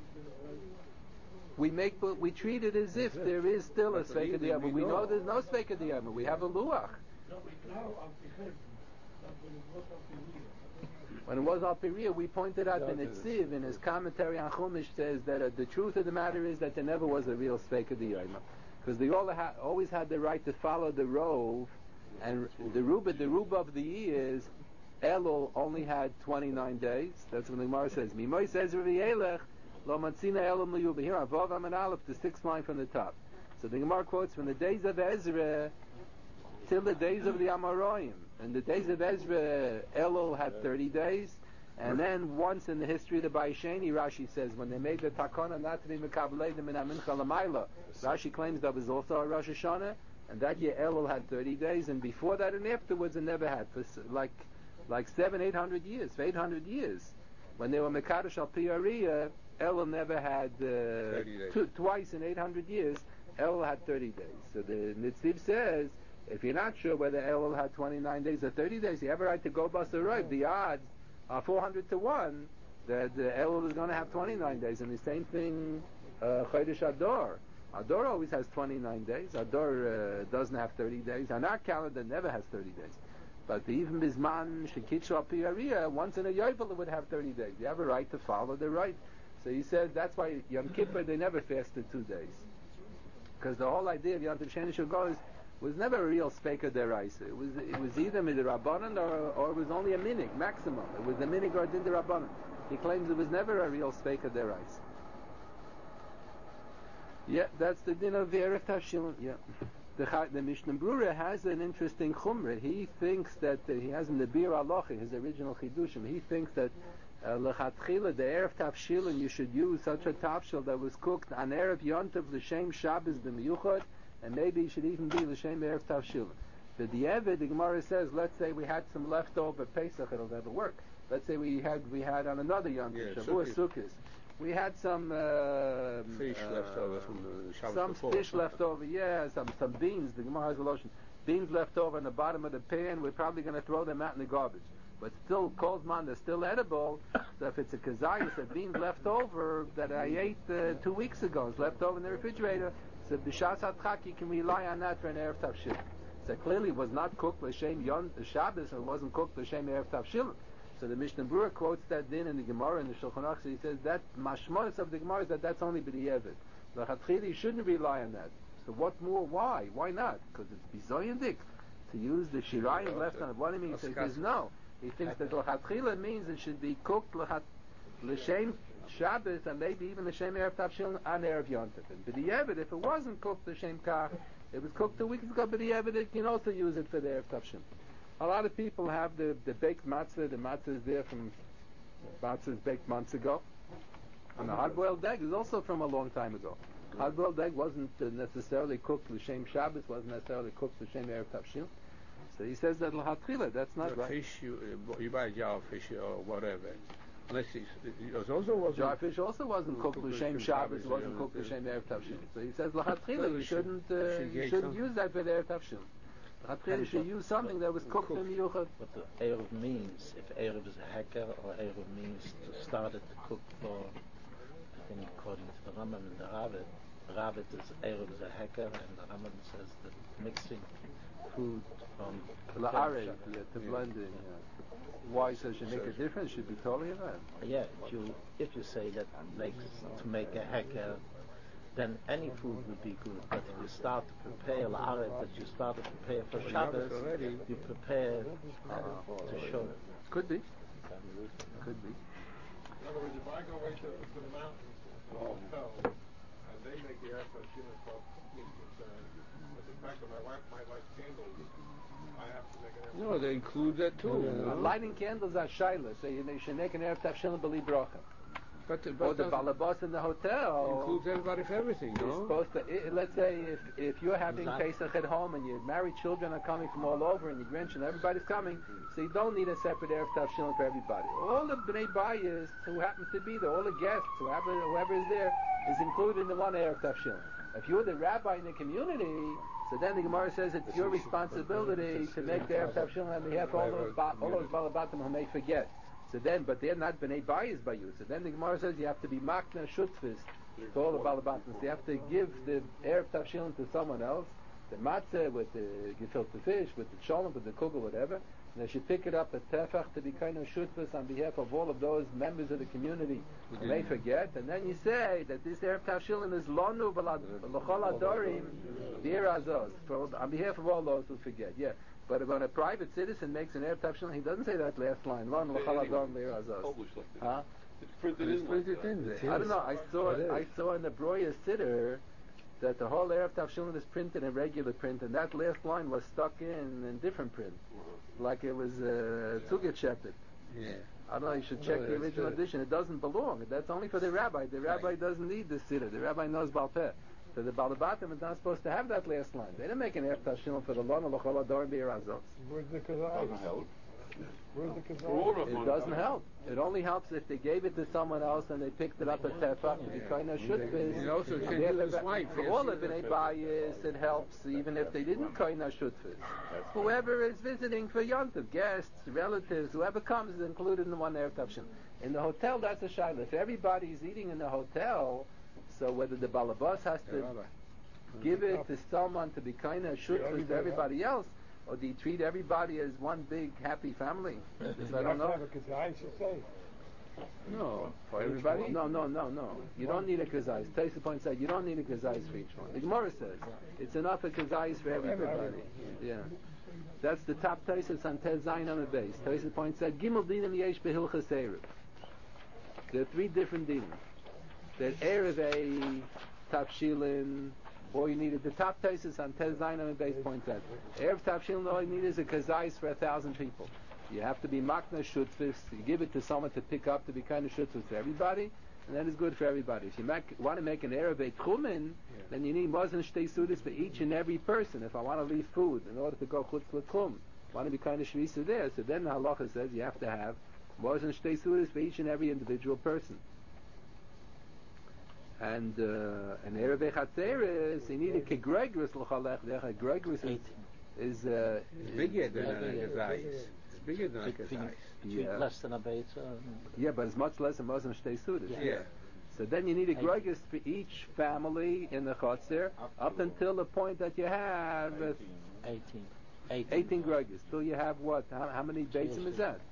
Tov? We treat it as if there is still a Sveika Diyama. We know there's no Sveika Diyama. We have a Luach. No, we know of the head, but when it was of the year. When it was Al Piriyah, we pointed out that Netziv in his commentary on Chumash says that the truth of the matter is that there never was a real Sveika Diyama. Because they always had the right to follow the rove, and the Ruba of the years, Elul only had 29 days. That's what the Gemara says. Mimoy says Rav Yelech, Lo Matzina Elul Meyuba. Here, Avav Amen Aleph, the 6th line from the top. So the Gemara quotes from the days of Ezra till the days of the Amoraim. In the days of Ezra, Elul had 30 days. And then once in the history of the Baisheni, Rashi says, when they made the takana not to be mekabeleidim in Amincha Lamayla, Rashi claims that was also a Rosh Hashanah, and that year Elul had 30 days, and before that and afterwards it never had, for like 700-800 years, for 800 years. When they were Mekadosh al Piyariya, Elul never had, twice in 800 years, Elul had 30 days. So the Netziv says, if you're not sure whether Elul had 29 days or 30 days, you have a right to go Basarayv. The odds are 400 to 1 that Elul is going to have 29 days. And the same thing, Chodesh Adar. Adar always has 29 days. Adar doesn't have 30 days. And our calendar never has 30 days. But even Bizman, Shekitzu Al Piyariya, once in a Yovel it would have 30 days. You have a right to follow the right. So he said that's why Yom Kippur they never fasted 2 days. Because the whole idea of Yom Tov Sheni Shel Golis was never a real Speika Deraisa. It was either Midrabanan or it was only a minig, maximum. It was a minig or a din Derabanan. He claims it was never a real Speika Deraisa. Yeah, that's the din of the Erev Tavshilin. Yeah. The Mishnah Brura has an interesting chumrah. He thinks that he has in the Bir Alochi, his original chidushim. He thinks that lechatchila the Erev Tavshilin you should use such a tavshil that was cooked on Erev Yontav l'shem Shabbos b'miyuchad, and maybe it should even be l'shem Erev Tavshilin. The Diavad, the Gemara says, let's say we had some leftover Pesach, it'll never work. Let's say we had on another Yontav, Shavuos Sukkos. We had some fish left over from the Shabbos some before. Fish left over, some beans. The Gemara has a lotion. Beans left over in the bottom of the pan. We're probably going to throw them out in the garbage. But still, Kolzman, they're still edible. So if it's a kazayas, a beans left over that I ate 2 weeks ago, it's left over in the refrigerator. So b'shas hatchak, you can rely on that for an erev tavshil. So clearly, it was not cooked l'shem yon Shabbos, and it wasn't cooked l'shem erev tavshil. So the Mishnah Brura quotes that din in the Gemara in the Shulchan Aruch. So he says that mashmonis of the Gemara is that's only b'di'evet. L'chatchila you shouldn't rely on that. So what more? Why? Why not? Because it's bizoyandik to use the shirayim left on it. What do you mean? So he says no. He thinks that l'chatchila means it should be cooked l'shem Shabbos and maybe even l'shem erev tavshil on erev yontif. And b'di'evet, if it wasn't cooked l'shem kach, it was cooked 2 weeks ago. B'di'evet, it can also use it for the erev tavshil. A lot of people have the baked matzah. The matzah is there from matzah is baked months ago, and the hard-boiled egg is also from a long time ago. Hard-boiled egg wasn't necessarily cooked l'shem Shabbos, wasn't necessarily cooked l'shem erev tavshil. So he says that l'hatchila, that's not right. Fish, you buy a jar of fish or whatever. Unless it also wasn't. Jar fish also wasn't cooked l'shem Shabbos, wasn't cooked l'shem erev tavshil. So he says l'hatchila, you shouldn't use that for the erev tavshil. You should use something that was cooked in Miyuchad. What the Erev means, if Erev is a hacker or Erev means to start it to cook for, I think according to the Rambam and the Ravid, Rabbit is Erev is a hacker, and the Rambam says that mixing food from La'arev, to blend in. Why does it make a difference? Should be totally that. Yeah, if you say that makes to make a hacker, then any food would be good. But if you start to prepare la'arev, that you start to prepare for Shabbos, you prepare to show it. Could be. Could be. In other words, if I go away to the mountains to a hotel and they make the air freshener as far as cooking is concerned, but the fact that my wife might like candles, I have to make an air No, they include that too. Lighting candles are shaila, so you should make an erev tavshilin b'li bracha. But Or the balabas in the hotel includes everybody for everything, You're no? supposed to, let's say if you're having Pesach at home and your married children are coming from all over and your grandchildren, everybody's coming, so you don't need a separate Erev Tavshilin for everybody. All the Bnei Bayis who happen to be there, all the guests, whoever is there, is included in the one Erev Tavshilin. If you're the rabbi in the community, so then the Gemara says it's your responsibility to make the Erev Tavshilin on behalf of all those Balabatim who may forget. So then, but they're not Bnei Bayis by you. So then the Gemara says you have to be Makna Shutfis to all the Balabatim. So you have to give the Erev Tavshilin to someone else, the matzah with the gefilte fish, with the shalom, with the kugel, whatever. And they should pick it up at Tefach to be kind of Shutfis on behalf of all of those members of the community who may forget. And then you say that this Erev Tavshilin is Lonu L'chol Adorim V'Irazos, on behalf of all those who forget. Yeah. But when a private citizen makes an Erev Tavshilin, he doesn't say that last line. Lon l'chol adon v'yirazos. Huh? It's printed in. I don't know. I saw in the Broya Siddur that the whole Erev Tavshilin is printed in regular print, and that last line was stuck in different print, like it was Tzugat Shepet. Yeah. I don't know. You should check the original edition. It doesn't belong. That's only for the rabbi. The rabbi doesn't need the Siddur. The rabbi knows Baal Peh. So the Balabatim is not supposed to have that last line. They didn't make an Erev Tavshilin for the Lon L'chol Ador B'Yirazos. Where's the Kazai? Doesn't help. Where's the Kazai? It doesn't help. It only helps if they gave it to someone else and they picked it up at Tefach to be kind of shutfis. He also can do his wife. For all the Bnei Bayis, it helps even if they didn't kind of shutfis. Whoever is visiting for Yontiv, guests, relatives, whoever comes is included in the one Erev Tavshilin. In the hotel, that's a shayla. If everybody's eating in the hotel, so whether the balabas has to give it to someone to be kind of shutfis to everybody else, or do you treat everybody as one big happy family? I don't know. No. For everybody? No. You don't need a kazais. Taisa points out you don't need a kazais for each one. The Gemara says it's enough a kazais for everybody. Yeah. That's the top Taisa on Tez Zayin on the base. Taisa points out Gimel Dinim Yesh Behilchas Erev. There are three different dinim. There's Erev A, Tavshilin. All you needed, the top Taisa on Tez Zayin on the base points out Erev Tavshilin, all you need is a kazais for 1,000 people. You have to be makna shutfis. You give it to someone to pick up to be kind of shutfis for everybody, and that is good for everybody. If you want to make an Erev Beit Chumin, then you need mozen shtei sudas for each and every person. If I want to leave food in order to go chutz l'tchum, want to be kind of shvisa there, so then the halacha says you have to have mozen shtei sudas for each and every individual person. And an Erev Beit Chatzeres, you need a kegregris l'chalech. A kegregris is bigger than a kazais. Bigger than a kazais. Yeah. Less than a beit. Yeah, but it's much less than Muslim shtei sudas. Yeah. So then you need a gregus for each family in the chotzer up until the point that you have 18 gregus. Till you have what? How many beitzim is that?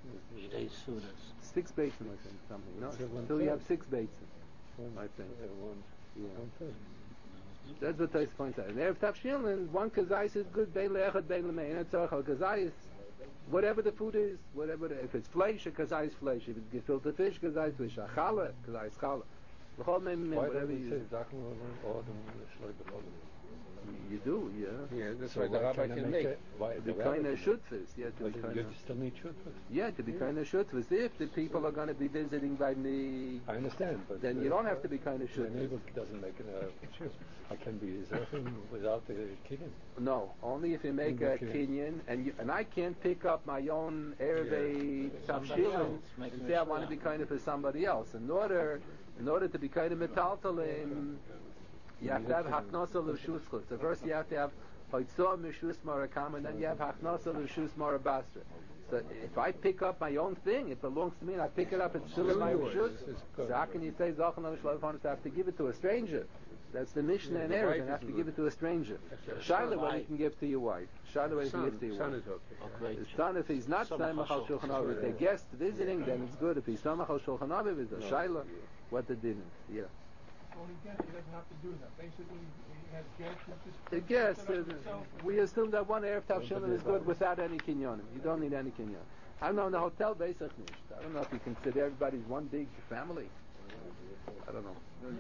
6 beitzim, I think, something. No, until you have 6 beitzim, I think. Yeah. That's what Tais points out. And Erev Tavshilin, one kazais is good. Bein le'echad, bein le'mein. That's all. Kazais, whatever the food is, if it's flesh, a kazais flesh. If it's gefilte fish, kazais fish. A challah, kazais challah. Whatever you say. You do, yeah. Yeah, that's why the rabbi can make it. To be kind of shutfis, yeah. To be kind of. Still need shutfis. Yeah, to be kind of shutfis. If the people are going to be visiting by me, I understand, but then you don't have to be kind of shutfis. It doesn't make it. I can be zerfim without the kinyan. No, only if you make a kinyan, and I can't pick up my own Erev Tavshilin and say I want to be kind of for somebody else. In order to be kind of metaltalim, you have to have haknosa l'shus chutz. So first you have to have hoitzah mishus marakam, and then you have haknosa l'shus marabasra. So if I pick up my own thing, it belongs to me, and I pick it up, it's still in my rishus. So how can you say zachan l'shlavon? I have to give it to a stranger. That's the Mishnah and Erev, and have to give it to a stranger. Shaila, what you can give to your wife. Shaila, what you can give to your wife. Son is okay. The son, if he's not Samach al Shulchan Aruch, if they're guests visiting, then it's good. If he's Samach al Shulchan Aruch, it's a Shaila, what they didn't. Yeah. Well, he doesn't have to do that. Basically, he has guests. The guests, we assume that one Erev Tavshilin is good without any kinyonim. You don't need any kinyon. I don't know, in the hotel, Beisach nicht. I don't know if you consider everybody's one big family. I don't know.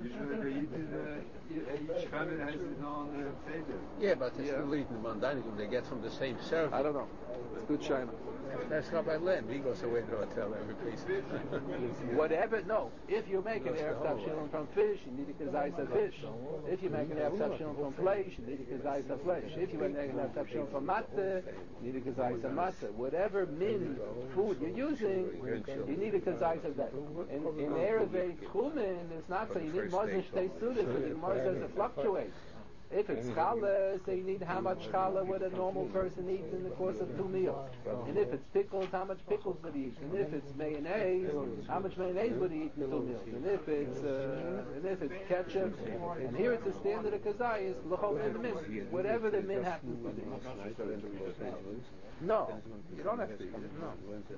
Each family has its own seder. Yeah, but it's still eating one dining room. They get from the same service. I don't know. It's good China. That's Rabbi Len. He goes away to a hotel every place. Whatever, no. If you make an Erev Tavshilin from fish, you need a kazayis of fish. If you make an Erev Tavshilin from flesh, you need a kazayis of flesh. If you make an Erev Tavshilin from matzah, you need a kazayis of matzah. Whatever min food you're using, you need a kazayis of that. In Erev Chumin, it's not so. You need more than shtei sudas, but the Gemara says it fluctuates. If it's challah, so you need how much challah would a normal person eat in the course of 2 meals. And if it's pickles, how much pickles would he eat? And if it's mayonnaise, how much mayonnaise would he eat in 2 meals? And if it's ketchup, and here it's a standard of kazayis, l'chol min, whatever the min happens to be. No, you don't have to. No.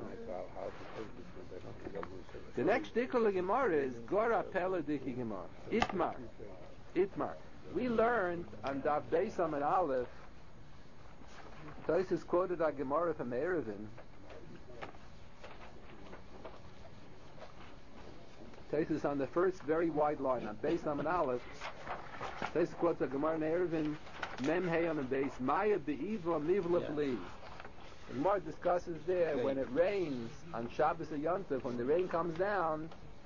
The next dikul of Gemara is Gora Pella Diki Gemara. Itmar. We learned on Daf Beis Amud Aleph, Tosfos quoted a Gemara from Eruvin. Tosfos on the first very wide line on Beis Amud Aleph. Tosfos quotes a Gemara in Eruvin, Mem Hey on the base, Maya Be'iva Mivla B'li. The Gemara discusses there when it rains on Shabbos or Yom Tov, when the rain comes down.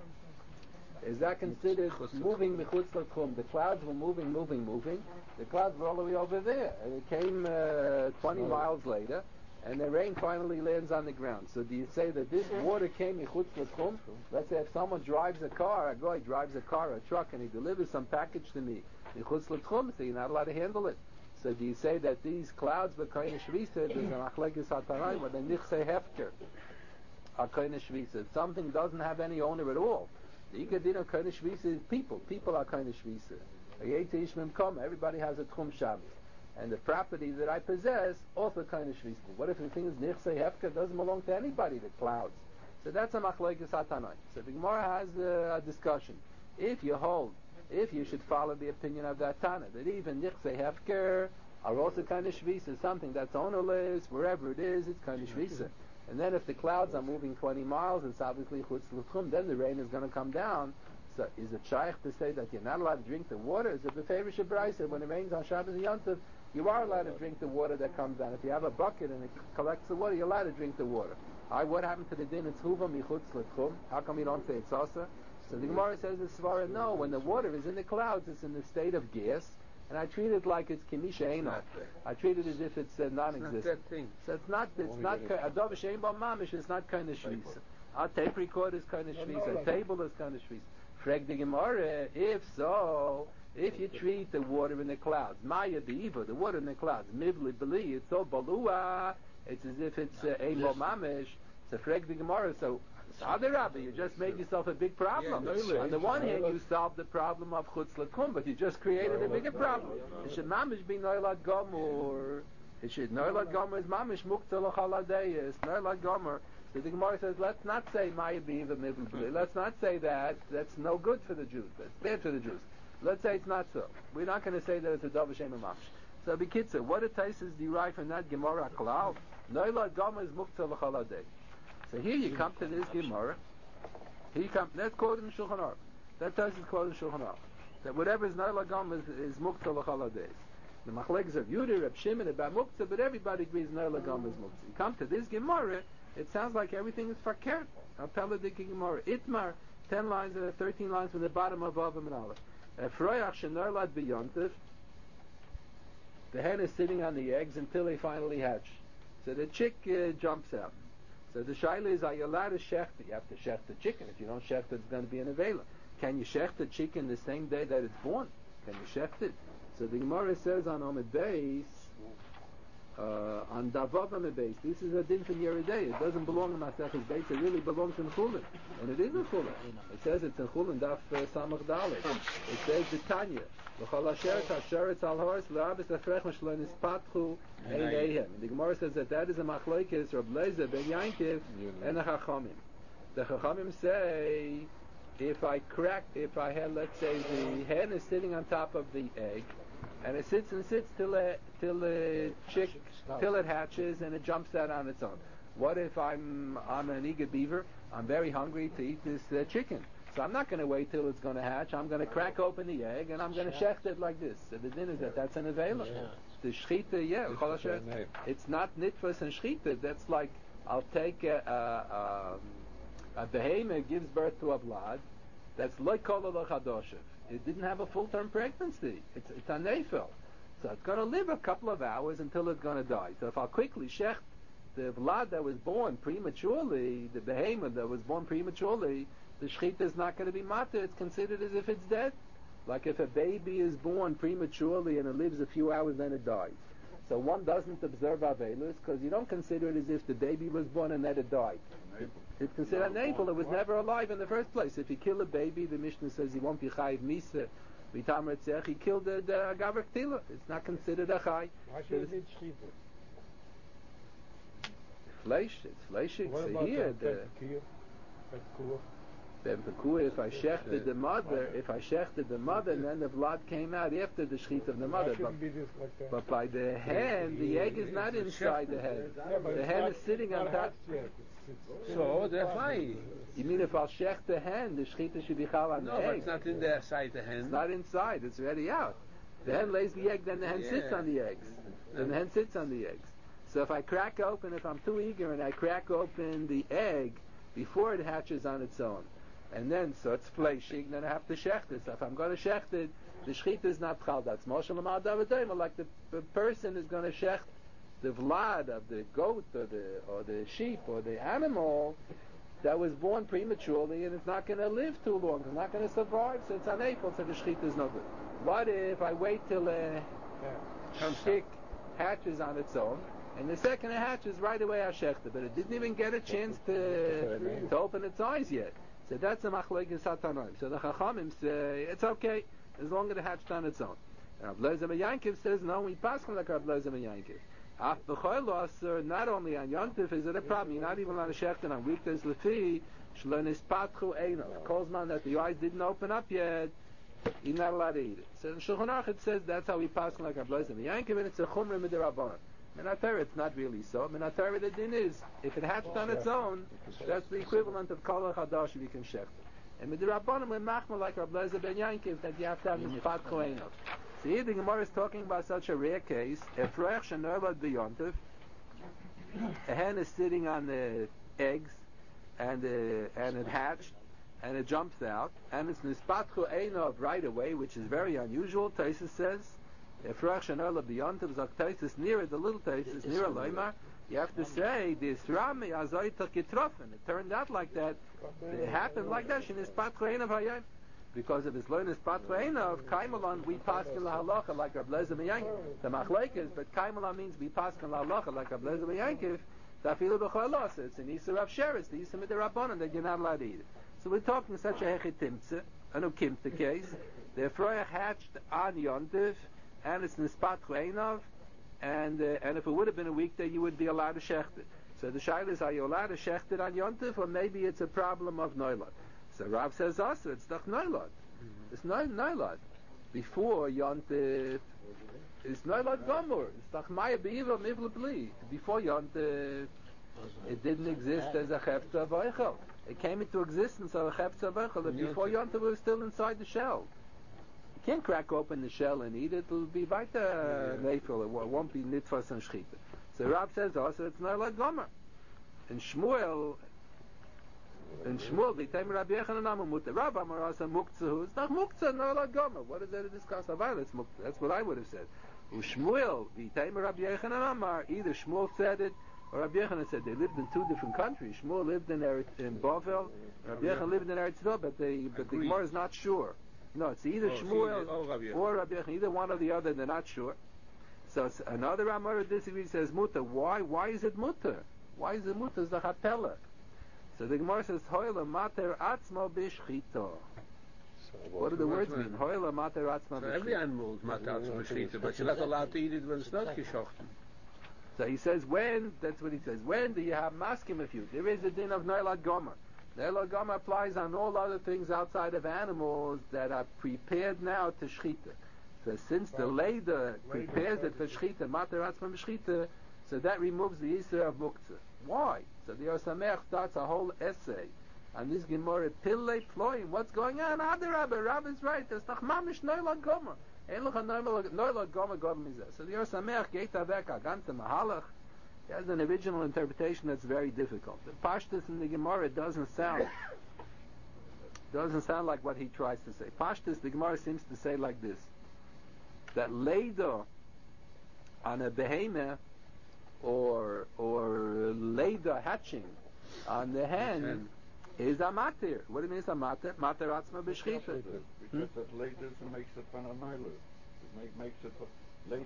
Is that considered moving mechutz l'tchum? The clouds were moving. The clouds were all the way over there. And it came 20 miles later, and the rain finally lands on the ground. So do you say that this water came mechutz l'tchum? Let's say if someone drives a car, a guy drives a car or a truck, and he delivers some package to me, mechutz l'tchum, so you're not allowed to handle it. So do you say that these clouds were kind of shvisa? There's an achlekes hatarayim, or the nichse hefker are kind of shvisa. Something doesn't have any owner at all. The Ikadin of Kodesh Shvisa is people. People are Kodesh Shvisa. Everybody has a Tchum Shabbos. And the property that I possess, also Kodesh Shvisa. What if the thing is Nichse Hefka, doesn't belong to anybody, the clouds? So that's a Machlekes Hatanai. So the Gemara has a discussion. If you should follow the opinion of that Tana, that even Nichse Hefker are also Kodesh Shvisa, something that's ownerless, wherever it is, it's Kodesh Shvisa. And then if the clouds are moving 20 miles, it's obviously chutz l'tchum, then the rain is going to come down. So is it shaykh to say that you're not allowed to drink the water? Is it b'feirush b'raisa when it rains on Shabbos and Yom Tov, you are allowed to drink the water that comes down. If you have a bucket and it collects the water, you're allowed to drink the water. What happened to the din? It's huva michutz l'tchum. How come you don't say it's asa? So the Gemara says the svara, no, when the water is in the clouds, it's in the state of gas. And I treat it like it's kimisha eino. I treat it as if it's non-existent. So it's not adov shein ba mamish. It's not kind of shvisa. Our tape recorder is kind of shvisa. A table is kind of shvisa. Frag the Gemara. If so, if you treat the water in the clouds, maya beiva, the water in the clouds, mivli beli, it's so balua. It's as if it's ein ba mamish. So frag the Gemara. So Rabbi, you just made yourself a big problem. On the one hand, you solved the problem of chutz l'tchum, but you just created a bigger problem. It should mamish be noilad gomor. It should noilad gomor is mamish muktzah l'chaladeyis. Noilad gomor. So the Gemara says, let's not say maya b'iva mivli. Let's not say that. That's no good for the Jews. That's bad for the Jews. Let's say it's not so. We're not going to say that it's a davar shem mamish. So b'kitzur, what do Tosfos derive from that Gemara klal? Noilad gomor is muktzah l'chaladeyis. So here you come to this Gemara. That's quoted in Shulchan Aruch. That Tosfos is quoted in Shulchan Aruch. That whatever is not lagam is muktzah l'chaladez. The machlekes of Yehuda, Reb Shimon about muktzah, but everybody agrees not lagam is muktzah. You come to this Gemara, it sounds like everything is fakir. Apeladik Gemara. Itmar, 10 lines, 13 lines from the bottom of Vav and Aleph. Efroyach shenorlad b'yontif. The hen is sitting on the eggs until they finally hatch. So the chick jumps out. So the shaila is, are you allowed to shecht it? You have to shecht the chicken. If you don't shecht it, it's going to be an avela. Can you shecht the chicken the same day that it's born? Can you shecht it? So the Gemara says on Amud Beis, on Davavam base. This is a din from Yeridei. It doesn't belong in Maseches base. It really belongs in Chulin, and it is in Chulin. It says it's in Chulin Daf Samach Dalet. It says the Tanya. V'chol asher tasheretz al hors v'abes afrechon shlo nispatchu eineihem. The Gemara says that is a machlokes Reb Lezer ben Yankiv and the Chachamim. The Chachamim say if I had, let's say, the hen is sitting on top of the egg, and it sits till it hatches and it jumps out on its own. What if I'm an eager beaver? I'm very hungry to eat this chicken. So I'm not going to wait till it's going to hatch. I'm going to crack open the egg and I'm going to shecht it like this. So the din is that's an avela. The shchita, it's not nitfas and shchita. That's like I'll take a behemoth gives birth to a blood. That's like kolol chadoshev. It didn't have a full-term pregnancy. It's a nefel. So it's going to live a couple of hours until it's going to die. So if I'll quickly shecht the vlad that was born prematurely, the behemoth that was born prematurely, the shechita is not going to be matter. It's considered as if it's dead. Like if a baby is born prematurely and it lives a few hours, then it dies. So one doesn't observe avelus because you don't consider it as if the baby was born and then it died. It's considered an apple. It was never alive in the first place. If you kill a baby, the Mishnah says he won't be chayiv misa. He killed the gaver ktila. It's not considered a chay. Why should it be shchita? Fleish. It's fleshig. What so about here the if I shechted the mother, and then the blood came out after the shechit of the mother. But by the hen, the egg is not inside the hen. The hen is sitting on top. So they're fine. You mean if I'll shech the hen, the shechita should be chal on the egg? No, but it's not in there inside the hen. It's not inside. It's already out. The hen lays the egg, then the hen sits on the eggs. Then the hen sits on the eggs. So if I crack open, if I'm too eager and I crack open the egg before it hatches on its own, and then, so it's fleshing, then I have to shecht it. So if I'm going to shecht it, the shechita is not chal. That's Moshe Lamar Davidayim, like the person is going to shecht the vlad of the goat or the sheep or the animal that was born prematurely and it's not going to live too long. It's not going to survive, so it's unable, so the shechita is no good. What if I wait till a shik hatches on its own, and the second it hatches, right away I shecht it, but it didn't even get a chance to open its eyes yet. So that's a machlokes hatanoim. So the chachamim say it's okay as long as it hatched on its own. Rab Lezer ben Yankiv says no. We pass like Rab Lezer ben Yankiv. Af b'choil aser, not only on Yontif is it a problem. You're not even on a shechten on weekdays lefi shlo nispatchu einov. Calls man that the eyes didn't open up yet. You're not allowed to eat it. So in Shulchan Aruch it says that's how we pass like Rab Lezer ben Yankiv, and it's a chumra midrabanan. Minatara, it's not really so. Minatara, the din is, if it hatched on its own, that's the equivalent of Kol HaChadash if you can shecht. And Midrabanan, when Machma, like Rab Lezer ben Yankiv, that you have to have this Pat Choenov. So here the Gemara is talking about such a rare case. If Roech Shenorlad B'Yontiv, a hen is sitting on the eggs, and it hatched, and it jumps out, and it's Nispat Choenov right away, which is very unusual. Taisus says, if Roech Shenorlad B'Yontiv Zaktaisus near the little Taisus near Loimar, you have to say this Rami Azoita Kitrofen. It turned out like that. It happened like that. Shenispat Choenov Hayayim. Because of his learness patreina of Kaimalon, we paskin la halacha like Rab Lezer ben Yankiv. The machlekes, but Kaimalon means we paskin la halacha like Rab Lezer ben Yankiv. Tafilu b'cholos. It's an Isur of Sheretz, the Isur midrabanan that you're not allowed to eat it. So we're talking such a hechitimtze, an ukimta case. The Froyach hatched on Yontif, and it's nispat choenov, and if it would have been a weekday, you would be allowed to shecht it. So the shaila is, are you allowed to shecht it on Yontif, or maybe it's a problem of noilad? So Rav says also, it's doch noilad. It's not noilad. Before Yontif, it's noilad gomor. It's doch maya be'iva mivla bli. Before Yontif, it didn't exist as a chepta v'oichel. It came into existence as a chepta v'oichel. And before Yontif, it was still inside the shell. You can't crack open the shell and eat it. It'll be weiter neifel. It won't be nitfas and shchita. So Rav says also, it's noilad gomor. And Shmuel, they tell me Rabbi Yechanan Mutter. Rabbi Marasa Muktzah. It's not Muktzah, no la Gomer. What is there to discuss about? It's Muktzah. That's what I would have said. Shmuel, they tell me Rabbi Yechanan Amar. Either Shmuel said it, or Rabbi Yechanan said. They lived in two different countries. Shmuel lived in Bavel. Rabbi Yechanan lived in Eretzville, but the Gemara is not sure. No, it's either Shmuel or Rabbi Yechanan. Either one or the other. They're not sure. So another Amora disagrees, says mutter. Why? Why is it mutter? Why is it mutter? It's the Chapella. So the Gemara says, Hoyle mater atzmo b'shchito. What do the words mean? Hoyle mater atzmo b'shchito. Every animal is mater atzmo b'shchito, but you're not allowed to eat it when it's not geschochten. So he says, when, that's what he says, when do you have maskim of you? There is a din of Noilad Gomer. Noilad Gomer applies on all other things outside of animals that are prepared now to shchita. So since the Leda prepares it for shchita, mater atzmo b'shchito, so that removes the Yisra of Muktzah. Why? So the Yosamech starts a whole essay on this Gemara, Pillei Ploim, what's going on? Adarabba, Rav is right, there's noch mamish Noilad Gomer. Noilad Gomer Gomer is there. So the Yosamech, Geita Veka, Ganta Mahalach, he has an original interpretation that's very difficult. The Pashtus in the Gemara doesn't sound like what he tries to say. Pashtus, the Gemara seems to say like this, that Leda on a behemoth or Leda hatching on the hen is a matir. What do you mean it's a matir? Matir atzma b'shchita. Because that Leda makes it from a Nilu. It makes it, Leda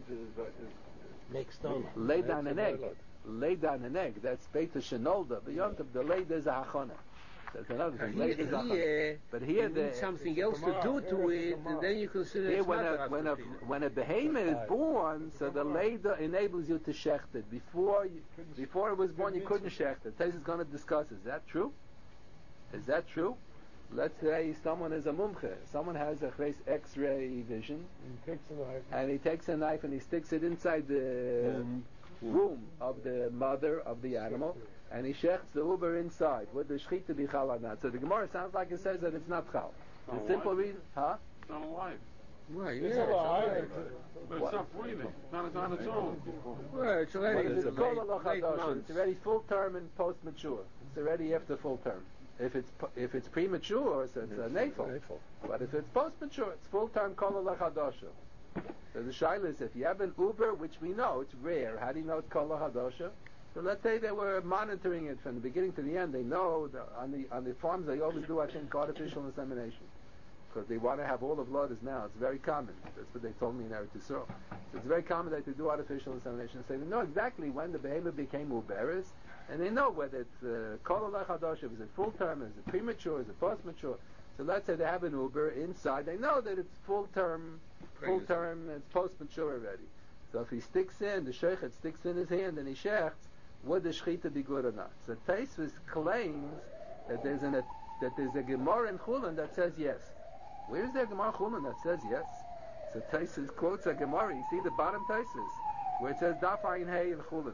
makes no Leda on an egg. Leda on an egg. That's Beta Shenolda. Beyond the Leda is a hachona. That's another thing. Leda is a hachona. But here you need something else to do to it, and then you consider it when a behemoth is born, so the Leda enables you to shecht it. Before it was born, you couldn't shecht it. Tais is going to discuss. Is that true? Is that true? Let's say someone is a mumche. Someone has a X-ray vision, and he takes a knife and he sticks it inside the womb of the mother of the animal, and he shechts the uber inside. Would the shechita be chal or not? So the Gemara sounds like it says that it's not chal. The simple reason, huh? It's not alive. Right, It's yeah. alive. But it's not breathing. It's not on its own. Well, it's already It's late months. It's already full term and post mature. It's already after full term. If it's premature, so it's a nafel. But if it's post mature, it's full term kol lachadosha. So the shaila is, if you have an uber, which we know it's rare, how do you know it's kol lachadosha? So let's say they were monitoring it from the beginning to the end. They know on the farms they always do, I think, artificial insemination, because they want to have all of lotus now. It's very common. That's what they told me in Eretz Yisrael. So it's very common that they do artificial insemination. So they know exactly when the behemoth became uberis, and they know whether it's kol lachadosha, is it full term, is it premature, is it post mature. So let's say they have an uber inside. They know that it's full term, it's post mature already. So if he sticks in, the sheikhet sticks in his hand and he shechts, would the shechita be good or not? So Taisvis claims that there's a Gemara in Chulin that says yes. Where is there a Gemara in Chulin that says yes? So Taisvis quotes a Gemara. You see the bottom Taisvis where it says Daf Ayin Hey in Chulin.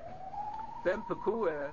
Ben Pekua.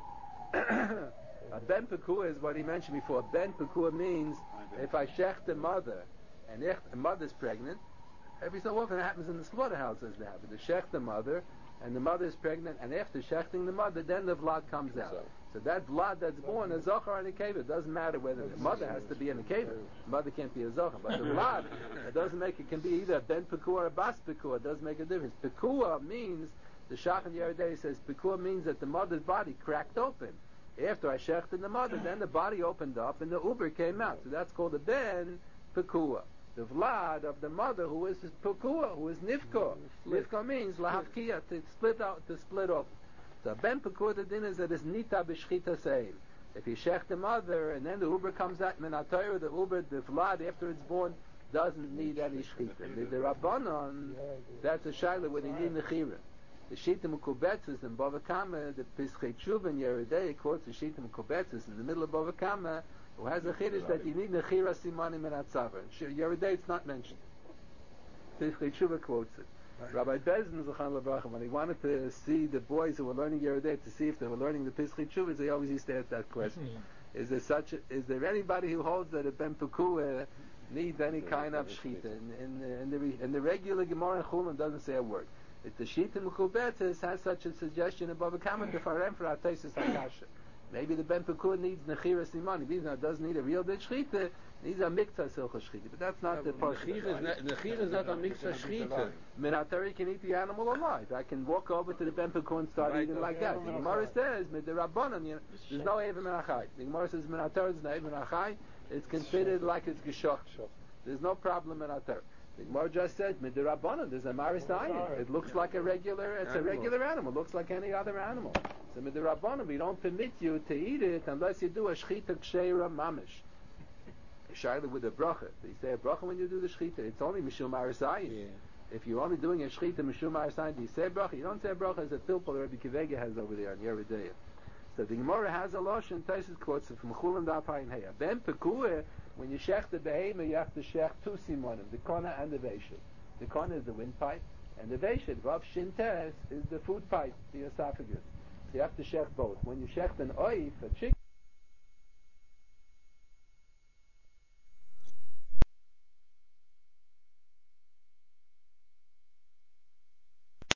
Ben Pekua is what he mentioned before. Ben Pekua means if I shech the mother and the mother's pregnant, every so often it happens in the slaughterhouses. They happen. They shech the mother, and the mother is pregnant, and after shechting the mother, then the blood comes out. So that blood that's born is zochar and a keva. It doesn't matter whether the mother has to be in a keva. The mother can't be a zochar, but the blood, it doesn't make it can be either ben pekua or bas pekua. It doesn't make a difference. Pekua means the Shachan Yeridei says pekua means that the mother's body cracked open. After I shechted the mother, then the body opened up and the uber came out. So that's called a ben pekua. The vlad of the mother who is pekua, who is nifko. Nifko means lahafkia, to split off. So ben pekua the din is that it's nita b'shchita seim. If you shech the mother and then the uber comes out, minatayr, the uber, the vlad after it's born doesn't need any shchita. The rabbanon, that's a shaila where they need nechira. The Shita Mukubetzes in Bava Kama, the Pischei Tshuva in Yeridei quotes the Shita Mukubetzes in the middle of Bava Kama, who has a chiddush that you need nechira simanim in Atzavar. In Yeridei it's not mentioned. Pischei Tshuva quotes it. Rabbi Bezin Zachan Lebracha, when he wanted to see the boys who were learning Yeridei to see if they were learning the Pischei Tshuva, he always used to ask that question: is there anybody who holds that a Ben Pekua needs any kind of shchita? In the regular Gemara in Chulin doesn't say a word. If the Shita Mukubetzes has such a suggestion above a comment to Farem for Ataisis Hakasha. Maybe the Ben Pekua needs Nechira Simani. It doesn't need a real big Shchita, needs a Mikta Silcha Shchita. But that's not the part. Nechira is not a Mikta Shchita. Minatari can eat the animal alive. I can walk over to the Ben Pekua and start eating like that. The Gemara says, the Rabbanon, there's no Eva Menachai. The Gemara says, Minatari is no Eva Menachai. It's considered like it's Geshoch. There's no problem in Atar. The Gemara just said, Midirabbanan, there's a Marisayin. It looks like a regular animal. It looks like any other animal. So Midirabbanan, we don't permit you to eat it unless you do a Shechita Ksheira Mamish. Shaila with a bracha. You say a bracha when you do the Shechita. It's only Mishum Marisayin. Yeah. If you're only doing a Shechita Mishum Marisayin, do you say bracha? You don't say bracha as a pilpul Rabbi Kivega has over there on Yeridea. So the Gemara has a lashon. Taisus quotes from Chulam Daf Hayin Heya. Ben Pekuah, when you shech the behemoth, you have to shech two simonim, the kona and the veishel. The kona is the windpipe, and the veishel, Rav Shintes, is the food pipe, the esophagus. So you have to shech both. When you shech an oif, a chicken,